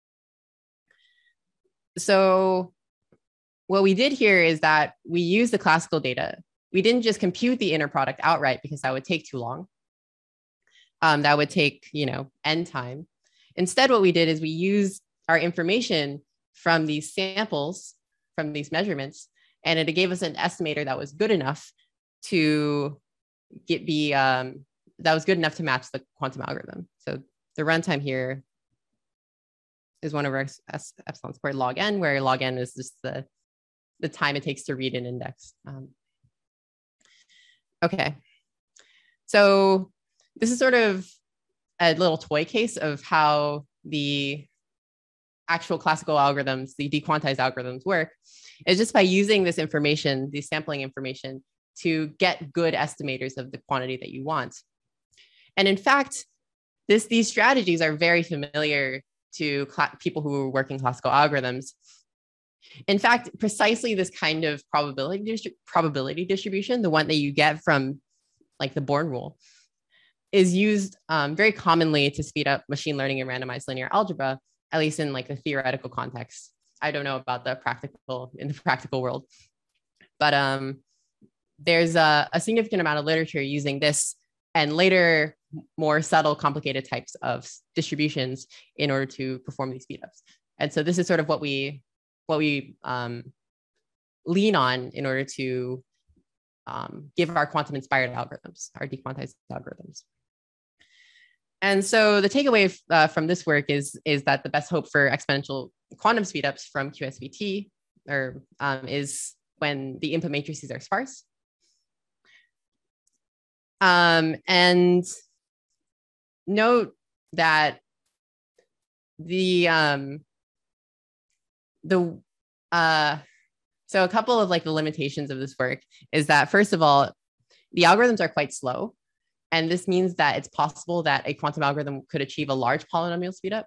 So what we did here is that we used the classical data. We didn't just compute the inner product outright because that would take too long. Um, that would take, you know, n time. Instead, what we did is we used our information from these samples, from these measurements, and it gave us an estimator that was good enough to get be um, that was good enough to match the quantum algorithm. So the runtime here is one over s epsilon squared log n, where log n is just the the time it takes to read an index. Um, okay, so this is sort of a little toy case of how the actual classical algorithms, the dequantized algorithms work, is just by using this information, the sampling information, to get good estimators of the quantity that you want. And in fact, this, these strategies are very familiar to people who work in classical algorithms. In fact, precisely this kind of probability, distri probability distribution, the one that you get from like the Born rule, is used um, very commonly to speed up machine learning and randomized linear algebra, at least in like the theoretical context. I don't know about the practical, in the practical world, but um, there's a, a significant amount of literature using this and later more subtle, complicated types of distributions in order to perform these speedups. And so this is sort of what we, what we um, lean on in order to um, give our quantum-inspired algorithms, our dequantized algorithms. And so the takeaway uh, from this work is, is that the best hope for exponential quantum speedups from Q S V T or, um, is when the input matrices are sparse. Um, and note that the, um, the uh, so a couple of like the limitations of this work is that, first of all, the algorithms are quite slow. And this means that it's possible that a quantum algorithm could achieve a large polynomial speedup.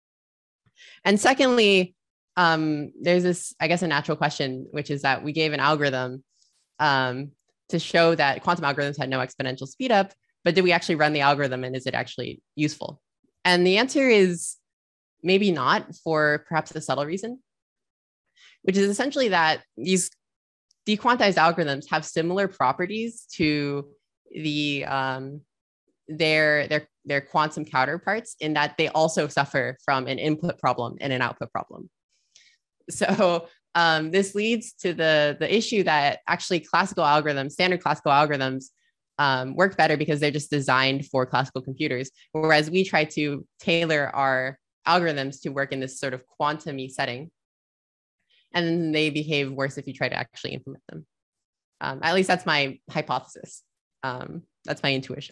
And secondly, um, there's this, I guess, a natural question, which is that we gave an algorithm um, to show that quantum algorithms had no exponential speedup, but did we actually run the algorithm and is it actually useful? And the answer is maybe not, for perhaps a subtle reason, which is essentially that these dequantized algorithms have similar properties to the um, their their their quantum counterparts in that they also suffer from an input problem and an output problem. So um, this leads to the the issue that actually classical algorithms, standard classical algorithms, um, work better because they're just designed for classical computers, whereas we try to tailor our algorithms to work in this sort of quantum-y setting, and then they behave worse if you try to actually implement them. Um, at least that's my hypothesis. Um, that's my intuition.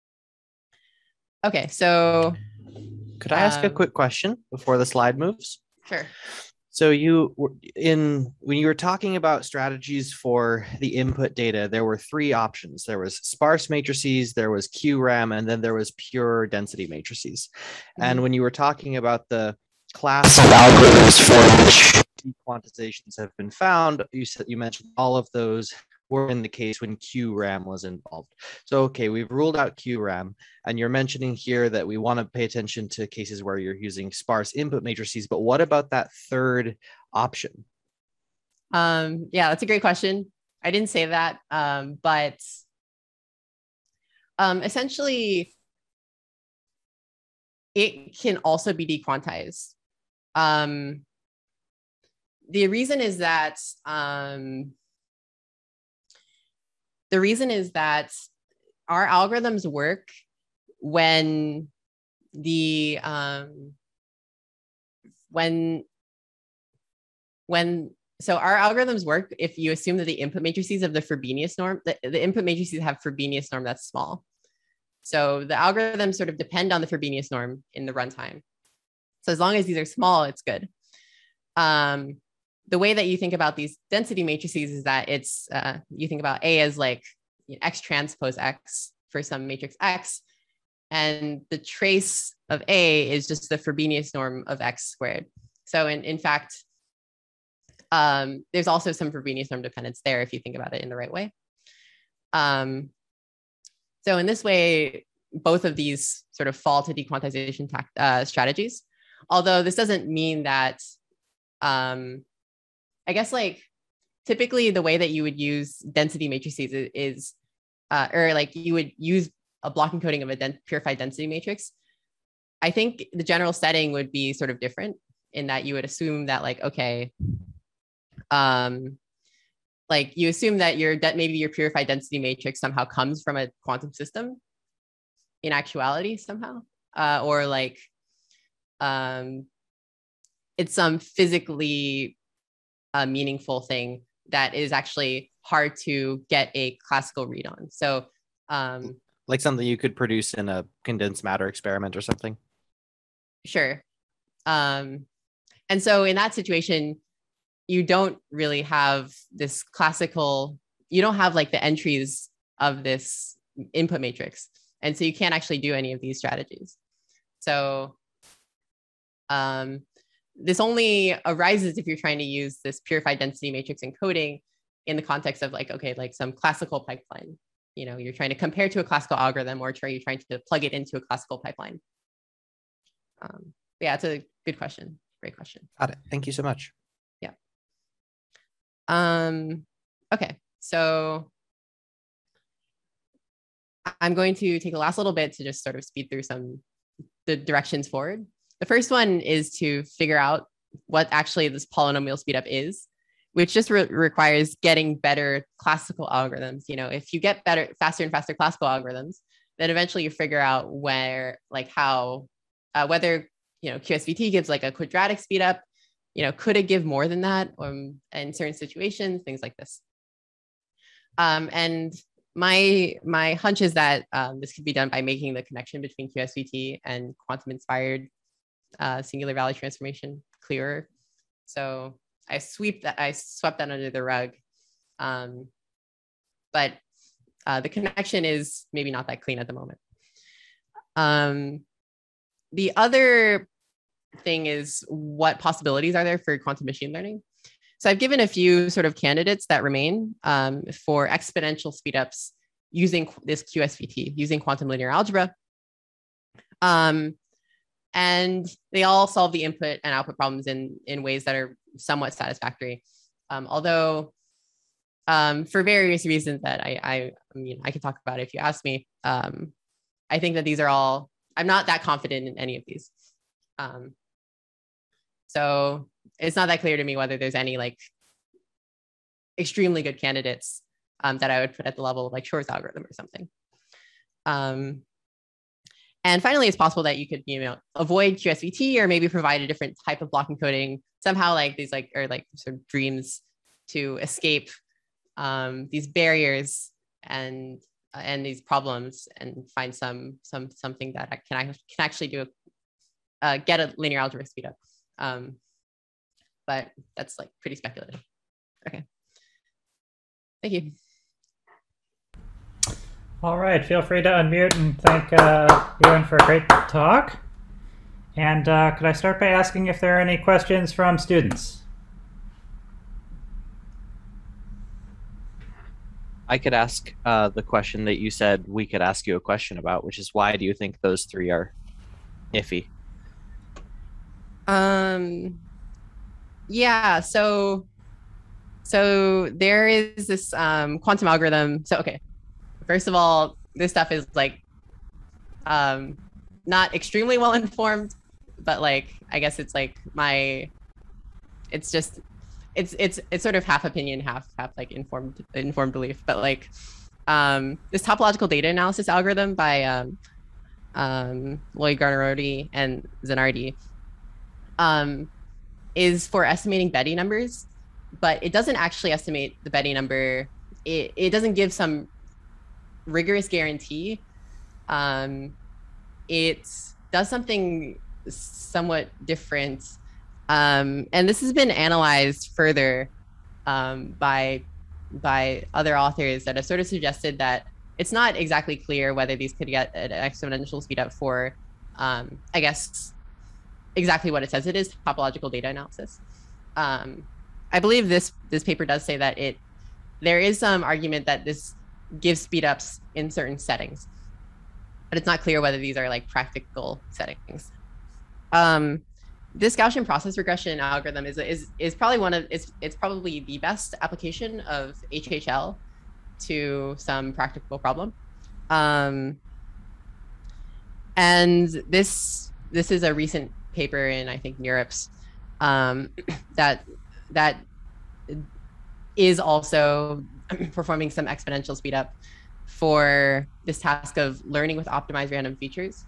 Okay, so. Could I ask um, a quick question before the slide moves? Sure. So you were in, when you were talking about strategies for the input data, there were three options. There was sparse matrices, there was Q RAM, and then there was pure density matrices. Mm-hmm. And when you were talking about the class of algorithms for which dequantizations have been found, you said, you mentioned all of those were in the case when Q RAM was involved. So, okay, we've ruled out Q RAM, and you're mentioning here that we want to pay attention to cases where you're using sparse input matrices, but what about that third option? Um, yeah, that's a great question. I didn't say that, um, but um, essentially, it can also be dequantized. Um, the reason is that um, The reason is that our algorithms work when the um, when when so our algorithms work if you assume that the input matrices of the Frobenius norm, the, the input matrices have Frobenius norm that's small. So the algorithms sort of depend on the Frobenius norm in the runtime. So as long as these are small, it's good. Um, The way that you think about these density matrices is that it's, uh, you think about A as like you know, X transpose X for some matrix X. And the trace of A is just the Frobenius norm of X squared. So in, in fact, um, there's also some Frobenius norm dependence there if you think about it in the right way. Um, so in this way, both of these sort of fall to dequantization tact, uh, strategies. Although this doesn't mean that, um, I guess like typically the way that you would use density matrices is, is uh, or like you would use a block encoding of a den- purified density matrix. I think the general setting would be sort of different in that you would assume that like, okay, um, like you assume that your de- maybe your purified density matrix somehow comes from a quantum system in actuality somehow, uh, or like um, it's some physically uh, meaningful thing that is actually hard to get a classical read on. So um, like something you could produce in a condensed matter experiment or something. Sure. Um, and so in that situation, you don't really have this classical, you don't have like the entries of this input matrix. And so you can't actually do any of these strategies. So um, this only arises if you're trying to use this purified density matrix encoding in the context of like, okay, like some classical pipeline. You know, you're trying to compare to a classical algorithm, or are you trying to plug it into a classical pipeline? Um, yeah, it's a good question. Great question. Got it. Thank you so much. Yeah. Um, okay, so I'm going to take the last little bit to just sort of speed through some the directions forward. The first one is to figure out what actually this polynomial speedup is, which just re- requires getting better classical algorithms. You know, if you get better, faster and faster classical algorithms, then eventually you figure out where, like how, uh, whether, you know, Q S V T gives like a quadratic speedup, you know, could it give more than that um, in certain situations, things like this. Um, and my, my hunch is that um, this could be done by making the connection between Q S V T and quantum inspired uh, singular value transformation clearer. So I sweep that, I swept that under the rug. Um, but uh, the connection is maybe not that clean at the moment. Um, the other thing is, what possibilities are there for quantum machine learning? So I've given a few sort of candidates that remain um, for exponential speedups using this Q S V T, using quantum linear algebra. Um, and they all solve the input and output problems in, in ways that are somewhat satisfactory. Um, although um, for various reasons that I, I, I mean, I can talk about if you ask me, um, I think that these are all, I'm not that confident in any of these. Um, so it's not that clear to me whether there's any like extremely good candidates um, that I would put at the level of like Shor's algorithm or something. Um, and finally, it's possible that you could, you know, avoid Q S V T or maybe provide a different type of block encoding, somehow like these like, or like sort of dreams to escape um, these barriers and uh, and these problems and find some some something that I can I can actually do a, uh, get a linear algebra speed up. Um, but that's like pretty speculative. Okay. Thank you. All right, feel free to unmute and thank uh, Ewan for a great talk. And uh, could I start by asking if there are any questions from students? I could ask uh, the question that you said we could ask you a question about, which is why do you think those three are iffy? Um, yeah, so, so there is this um, quantum algorithm. So, okay, first of all, this stuff is like um, not extremely well informed, but like, I guess it's like my, it's just, it's, it's, it's sort of half opinion, half, half like informed, informed belief, but like um, this topological data analysis algorithm by um, um, Lloyd Garnarodi and Zanardi um, is for estimating Betti numbers, but it doesn't actually estimate the Betti number. It, it doesn't give some rigorous guarantee. Um, it does something somewhat different. Um, and this has been analyzed further um, by, by other authors that have sort of suggested that it's not exactly clear whether these could get an exponential speed up for, um, I guess, exactly what it says it is, topological data analysis. Um, I believe this, this paper does say that it, there is some argument that this gives speedups in certain settings. but it's not clear whether these are like practical settings. Um, this Gaussian process regression algorithm is is is probably one of it's it's probably the best application of H H L to some practical problem. Um, and this this is a recent paper in, I think, NeurIPS um, that that is also performing some exponential speed up for this task of learning with optimized random features.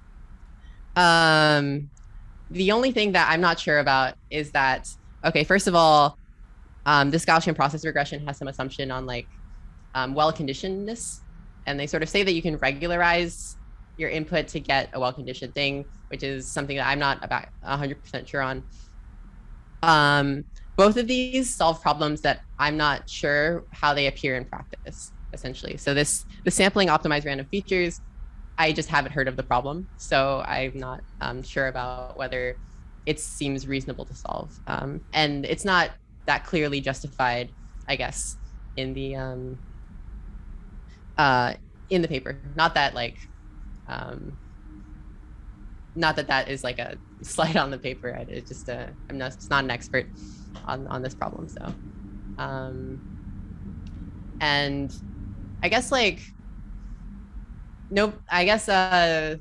Um, the only thing that I'm not sure about is that, okay, first of all, um, this Gaussian process regression has some assumption on like um, well-conditionedness. And they sort of say that you can regularize your input to get a well-conditioned thing, which is something that I'm not about one hundred percent sure on. Um, both of these solve problems that I'm not sure how they appear in practice, essentially. So this, the sampling optimized random features, I just haven't heard of the problem. So I'm not um, sure about whether it seems reasonable to solve. Um, and it's not that clearly justified, I guess, in the um, uh, in the paper. Not that like, um, not that that is like a slide on the paper. It's just a, I'm not, it's not an expert on, on this problem. So, um, and I guess like, nope, I guess uh,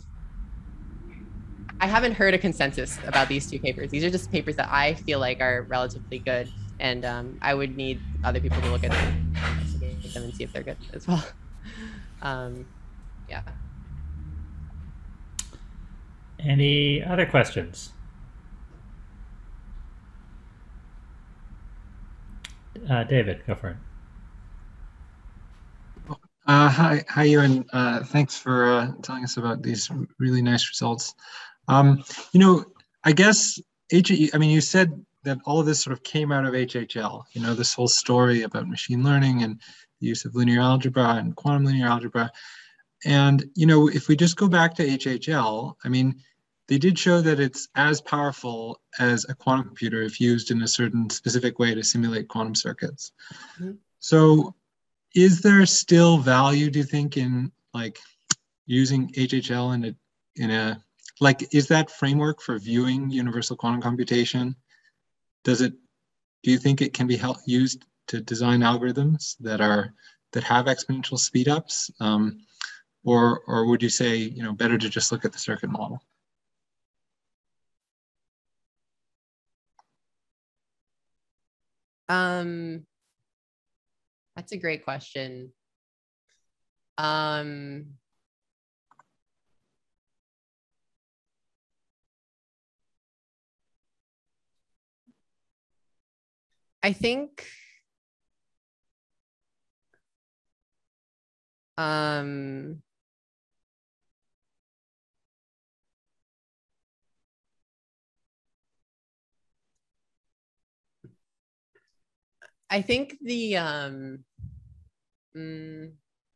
I haven't heard a consensus about these two papers. These are just papers that I feel like are relatively good. And um, I would need other people to look at them, investigate them and see if they're good as well. Um, yeah. Any other questions? Uh, David, go for it. Uh, hi, hi, Ewan. Uh, thanks for uh, telling us about these really nice results. Um, you know, I guess H. I mean, you said that all of this sort of came out of H H L. You know, this whole story about machine learning and the use of linear algebra and quantum linear algebra. And, you know, if we just go back to H H L, I mean, they did show that it's as powerful as a quantum computer if used in a certain specific way to simulate quantum circuits. Mm-hmm. So is there still value, do you think, in like using H H L in a, in a, like, is that framework for viewing universal quantum computation? Does it, do you think it can be help, used to design algorithms that are, that have exponential speedups? Um, or, or would you say, you know, better to just look at the circuit model? Um, that's a great question. Um, I think um, I think the um, mm,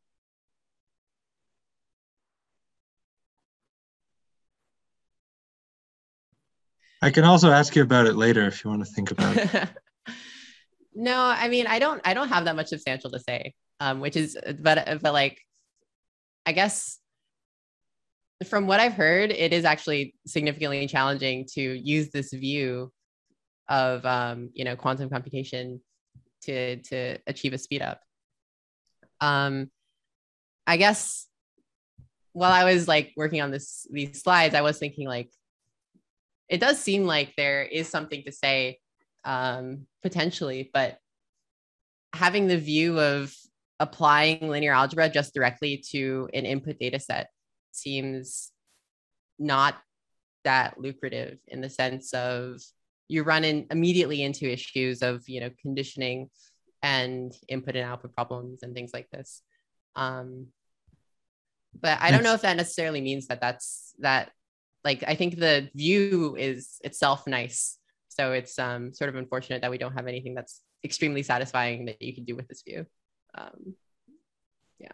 I can also ask you about it later if you want to think about it. No, I mean, I don't, I don't have that much substantial to say, um, which is, but, but like, I guess from what I've heard, it is actually significantly challenging to use this view of, um, you know, quantum computation to, to achieve a speed up. Um, I guess while I was like working on this, these slides, I was thinking like, it does seem like there is something to say um, potentially, but having the view of applying linear algebra just directly to an input data set seems not that lucrative in the sense of you run in immediately into issues of, you know, conditioning and input and output problems and things like this. Um, but I don't know if that necessarily means that that's that, like, I think the view is itself nice. So it's um, sort of unfortunate that we don't have anything that's extremely satisfying that you can do with this view. Um, yeah.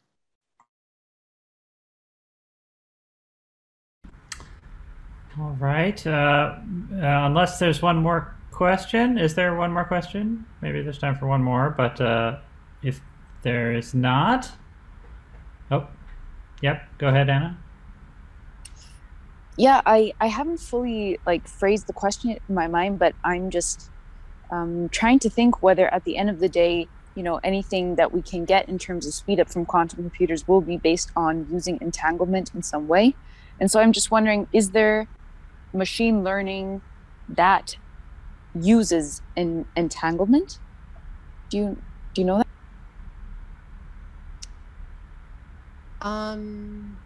All right. Uh, uh, unless there's one more question, is there one more question? Maybe there's time for one more, but uh, if there is not, oh, Yep. Go ahead, Anna. Yeah, I, I haven't fully like phrased the question in my mind, but I'm just um, trying to think whether at the end of the day, you know, anything that we can get in terms of speed up from quantum computers will be based on using entanglement in some way. And so I'm just wondering, is there machine learning that uses an entanglement? Do you do you know that? Um,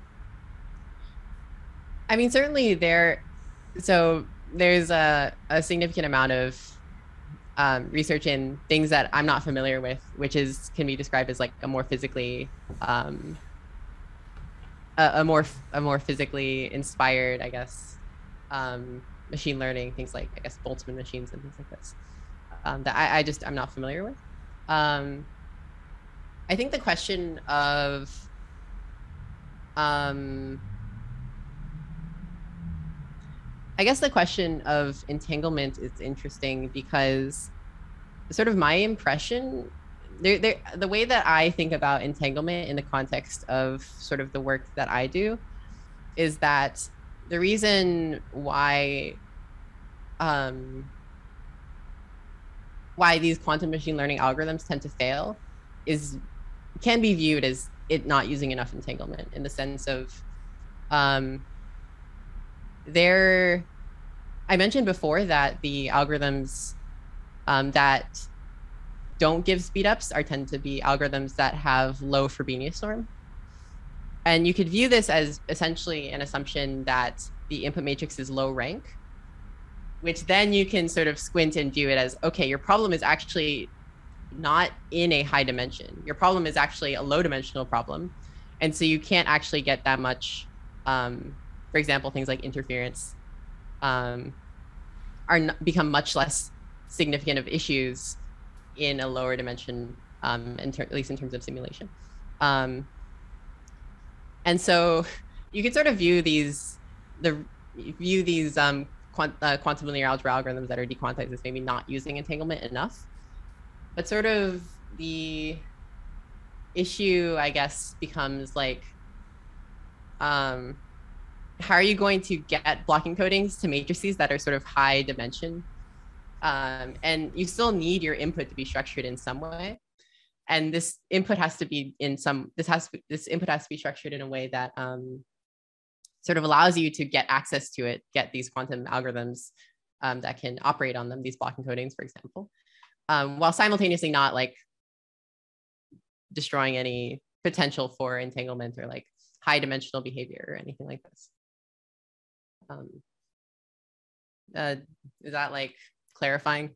I mean, certainly there. So there's a, a significant amount of um, research in things that I'm not familiar with, which is can be described as like a more physically, um, a, a more a more physically inspired, I guess, um, machine learning. Things like I guess Boltzmann machines and things like this. Um, that I, I just I'm not familiar with. Um, I think the question of um, I guess the question of entanglement is interesting because sort of my impression, there, there, the way that I think about entanglement in the context of sort of the work that I do is that the reason why um, why these quantum machine learning algorithms tend to fail is can be viewed as it not using enough entanglement in the sense of um, there, I mentioned before that the algorithms um, that don't give speedups are tend to be algorithms that have low Frobenius norm. And you could view this as essentially an assumption that the input matrix is low rank, which then you can sort of squint and view it as, okay, your problem is actually not in a high dimension. Your problem is actually a low dimensional problem. And so you can't actually get that much, um, for example, things like interference um, are not, become much less significant of issues in a lower dimension, um, in ter- at least in terms of simulation. Um, and so you could sort of view these, the view these um, quant- uh, quantum linear algebra algorithms that are dequantized as maybe not using entanglement enough. But sort of the issue, I guess, becomes like, um, how are you going to get blocking codings to matrices that are sort of high dimension? Um, and you still need your input to be structured in some way. And this input has to be in some, this has, this input has to be structured in a way that um, sort of allows you to get access to it, get these quantum algorithms um, that can operate on them, these blocking codings, for example, um, while simultaneously not like destroying any potential for entanglement or like high dimensional behavior or anything like this. Um, uh, is that like clarifying?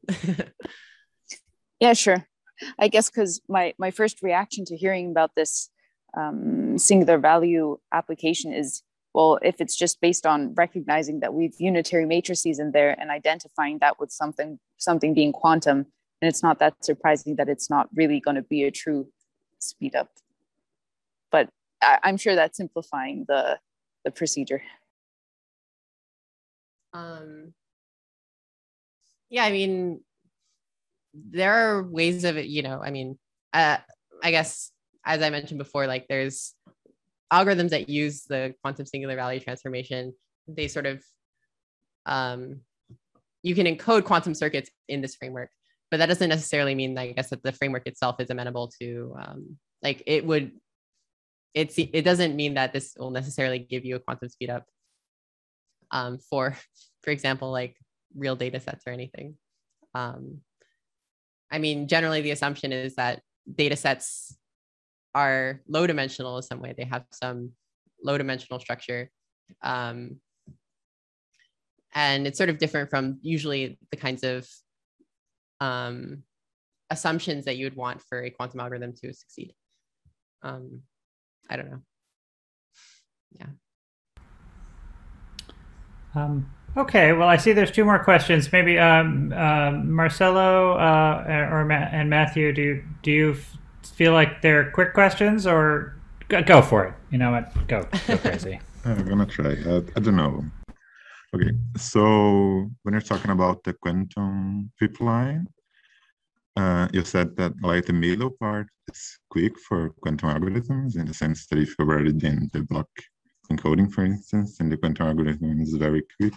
Yeah, sure. I guess because my, my first reaction to hearing about this um, singular value application is, well, if it's just based on recognizing that we've unitary matrices in there and identifying that with something, something being quantum, and it's not that surprising that it's not really going to be a true speed up. But I, I'm sure that's simplifying the, the procedure. Um, yeah, I mean, there are ways of it, you know, I mean, uh, I guess, as I mentioned before, like there's algorithms that use the quantum singular value transformation. They sort of, um, you can encode quantum circuits in this framework, but that doesn't necessarily mean, I guess, that the framework itself is amenable to, um, like it would, it's, it doesn't mean that this will necessarily give you a quantum speed up um, for, for example, like real data sets or anything. Um, I mean, generally the assumption is that data sets are low dimensional in some way. They have some low dimensional structure. Um, and it's sort of different from usually the kinds of um, assumptions that you would want for a quantum algorithm to succeed. Um, I don't know. Yeah. Um, okay, well, I see there's two more questions. Maybe um, uh, Marcelo uh, or Ma- and Matthew, do you, do you f- feel like they're quick questions, or go, go for it? You know what? Go, go crazy. I'm gonna try. Uh, I don't know. Okay, so when you're talking about the quantum pipeline, uh, you said that like the middle part is quick for quantum algorithms in the sense that if you've already done the block encoding, for instance, and the quantum algorithm is very quick.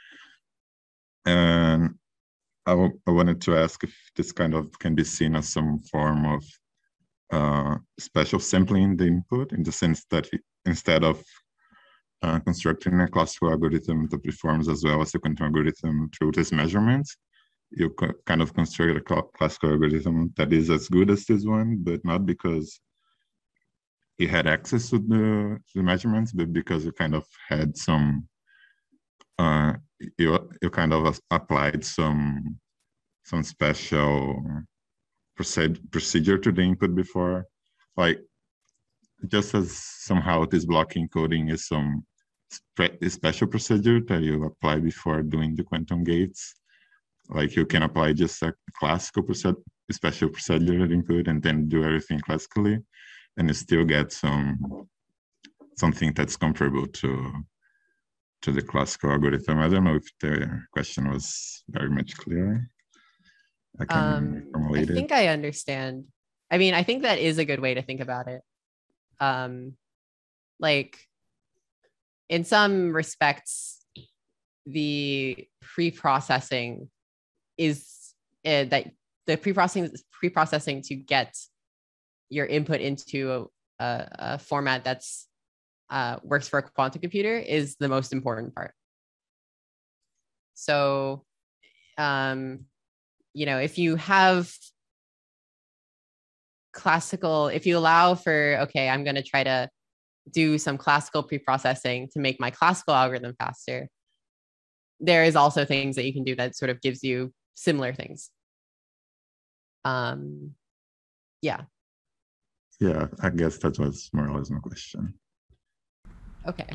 And I, I wanted to ask if this kind of can be seen as some form of uh, special sampling the input, in the sense that it, instead of uh, constructing a classical algorithm that performs as well as the quantum algorithm through these measurements, you kind of construct a classical algorithm that is as good as this one, but not because it had access to the, the measurements, but because you kind of had some, uh, you, you kind of applied some, some special procedure to the input before. Like, just as somehow this block encoding is some special procedure that you apply before doing the quantum gates. Like you can apply just a classical procedure, special procedure input, and then do everything classically, and you still get some something that's comparable to to the classical algorithm. I don't know if the question was very much clear. I can um, formulate I think it. I understand. I mean, I think that is a good way to think about it. Um, like in some respects, the pre-processing is uh, that the pre-processing pre-processing to get your input into a, a, a format that's uh, works for a quantum computer is the most important part. So, um, you know, if you have classical, if you allow for, okay, I'm going to try to do some classical pre-processing to make my classical algorithm faster, there is also things that you can do that sort of gives you similar things. Um, yeah. Yeah, I guess that was more or less my question. Okay.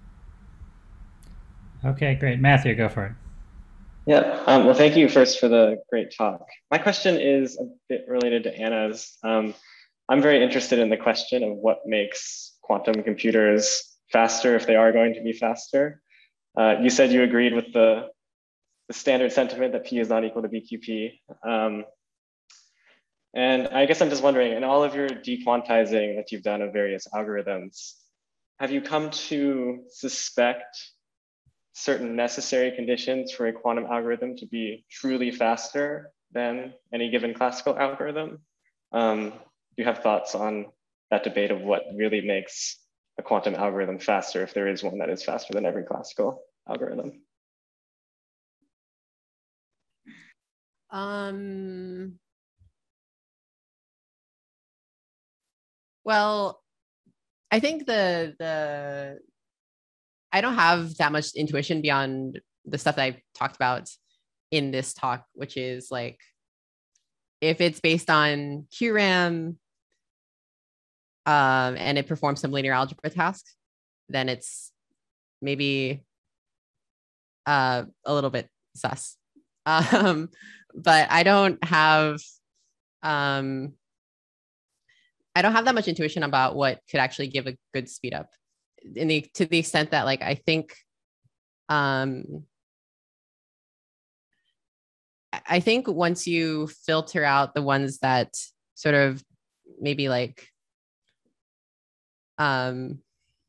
Okay, great. Matthew, go for it. Yeah, um, well, thank you first for the great talk. My question is a bit related to Anna's. Um, I'm very interested in the question of what makes quantum computers faster if they are going to be faster. Uh, you said you agreed with the, the standard sentiment that P is not equal to B Q P. Um, and I guess I'm just wondering, in all of your dequantizing that you've done of various algorithms, have you come to suspect certain necessary conditions for a quantum algorithm to be truly faster than any given classical algorithm? Um, do you have thoughts on that debate of what really makes a quantum algorithm faster, if there is one that is faster than every classical algorithm? Um, well, I think the the I don't have that much intuition beyond the stuff that I've talked about in this talk, which is like, if it's based on Q RAM um, and it performs some linear algebra tasks, then it's maybe uh, a little bit sus. Um, but I don't have, um, I don't have that much intuition about what could actually give a good speed up. In the to the extent that, like, I think um I think once you filter out the ones that sort of maybe like um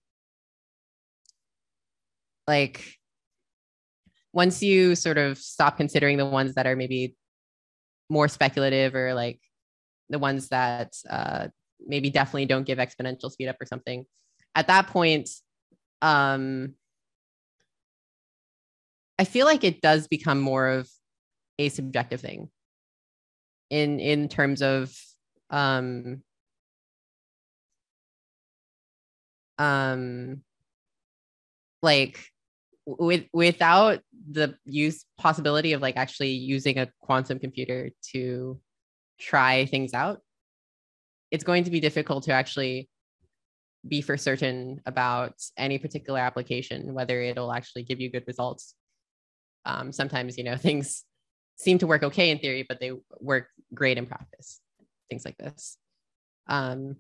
like once you sort of stop considering the ones that are maybe more speculative, or like the ones that uh maybe definitely don't give exponential speed up or something, at that point, um, I feel like it does become more of a subjective thing in, in terms of, um, um, like with, without the use possibility of like actually using a quantum computer to try things out, it's going to be difficult to actually be for certain about any particular application, whether it'll actually give you good results. Um, sometimes, you know, things seem to work okay in theory, but they work great in practice, things like this. Um,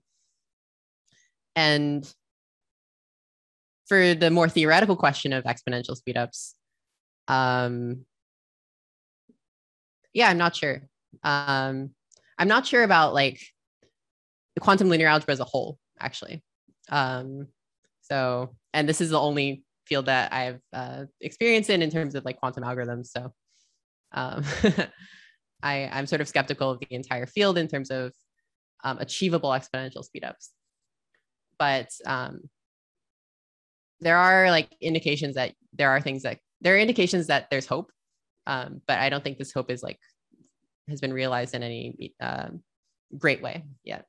and for the more theoretical question of exponential speedups, um, yeah, I'm not sure. Um, I'm not sure about like the quantum linear algebra as a whole, actually. Um, so, and this is the only field that I've uh, experience in in terms of like quantum algorithms. So um, I, I'm sort of skeptical of the entire field in terms of um, achievable exponential speedups. But um, there are like indications that there are things that, there are indications that there's hope, um, but I don't think this hope is like, has been realized in any uh, great way yet.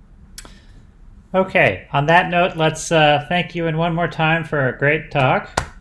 Okay, on that note, let's uh, thank you in one more time for a great talk.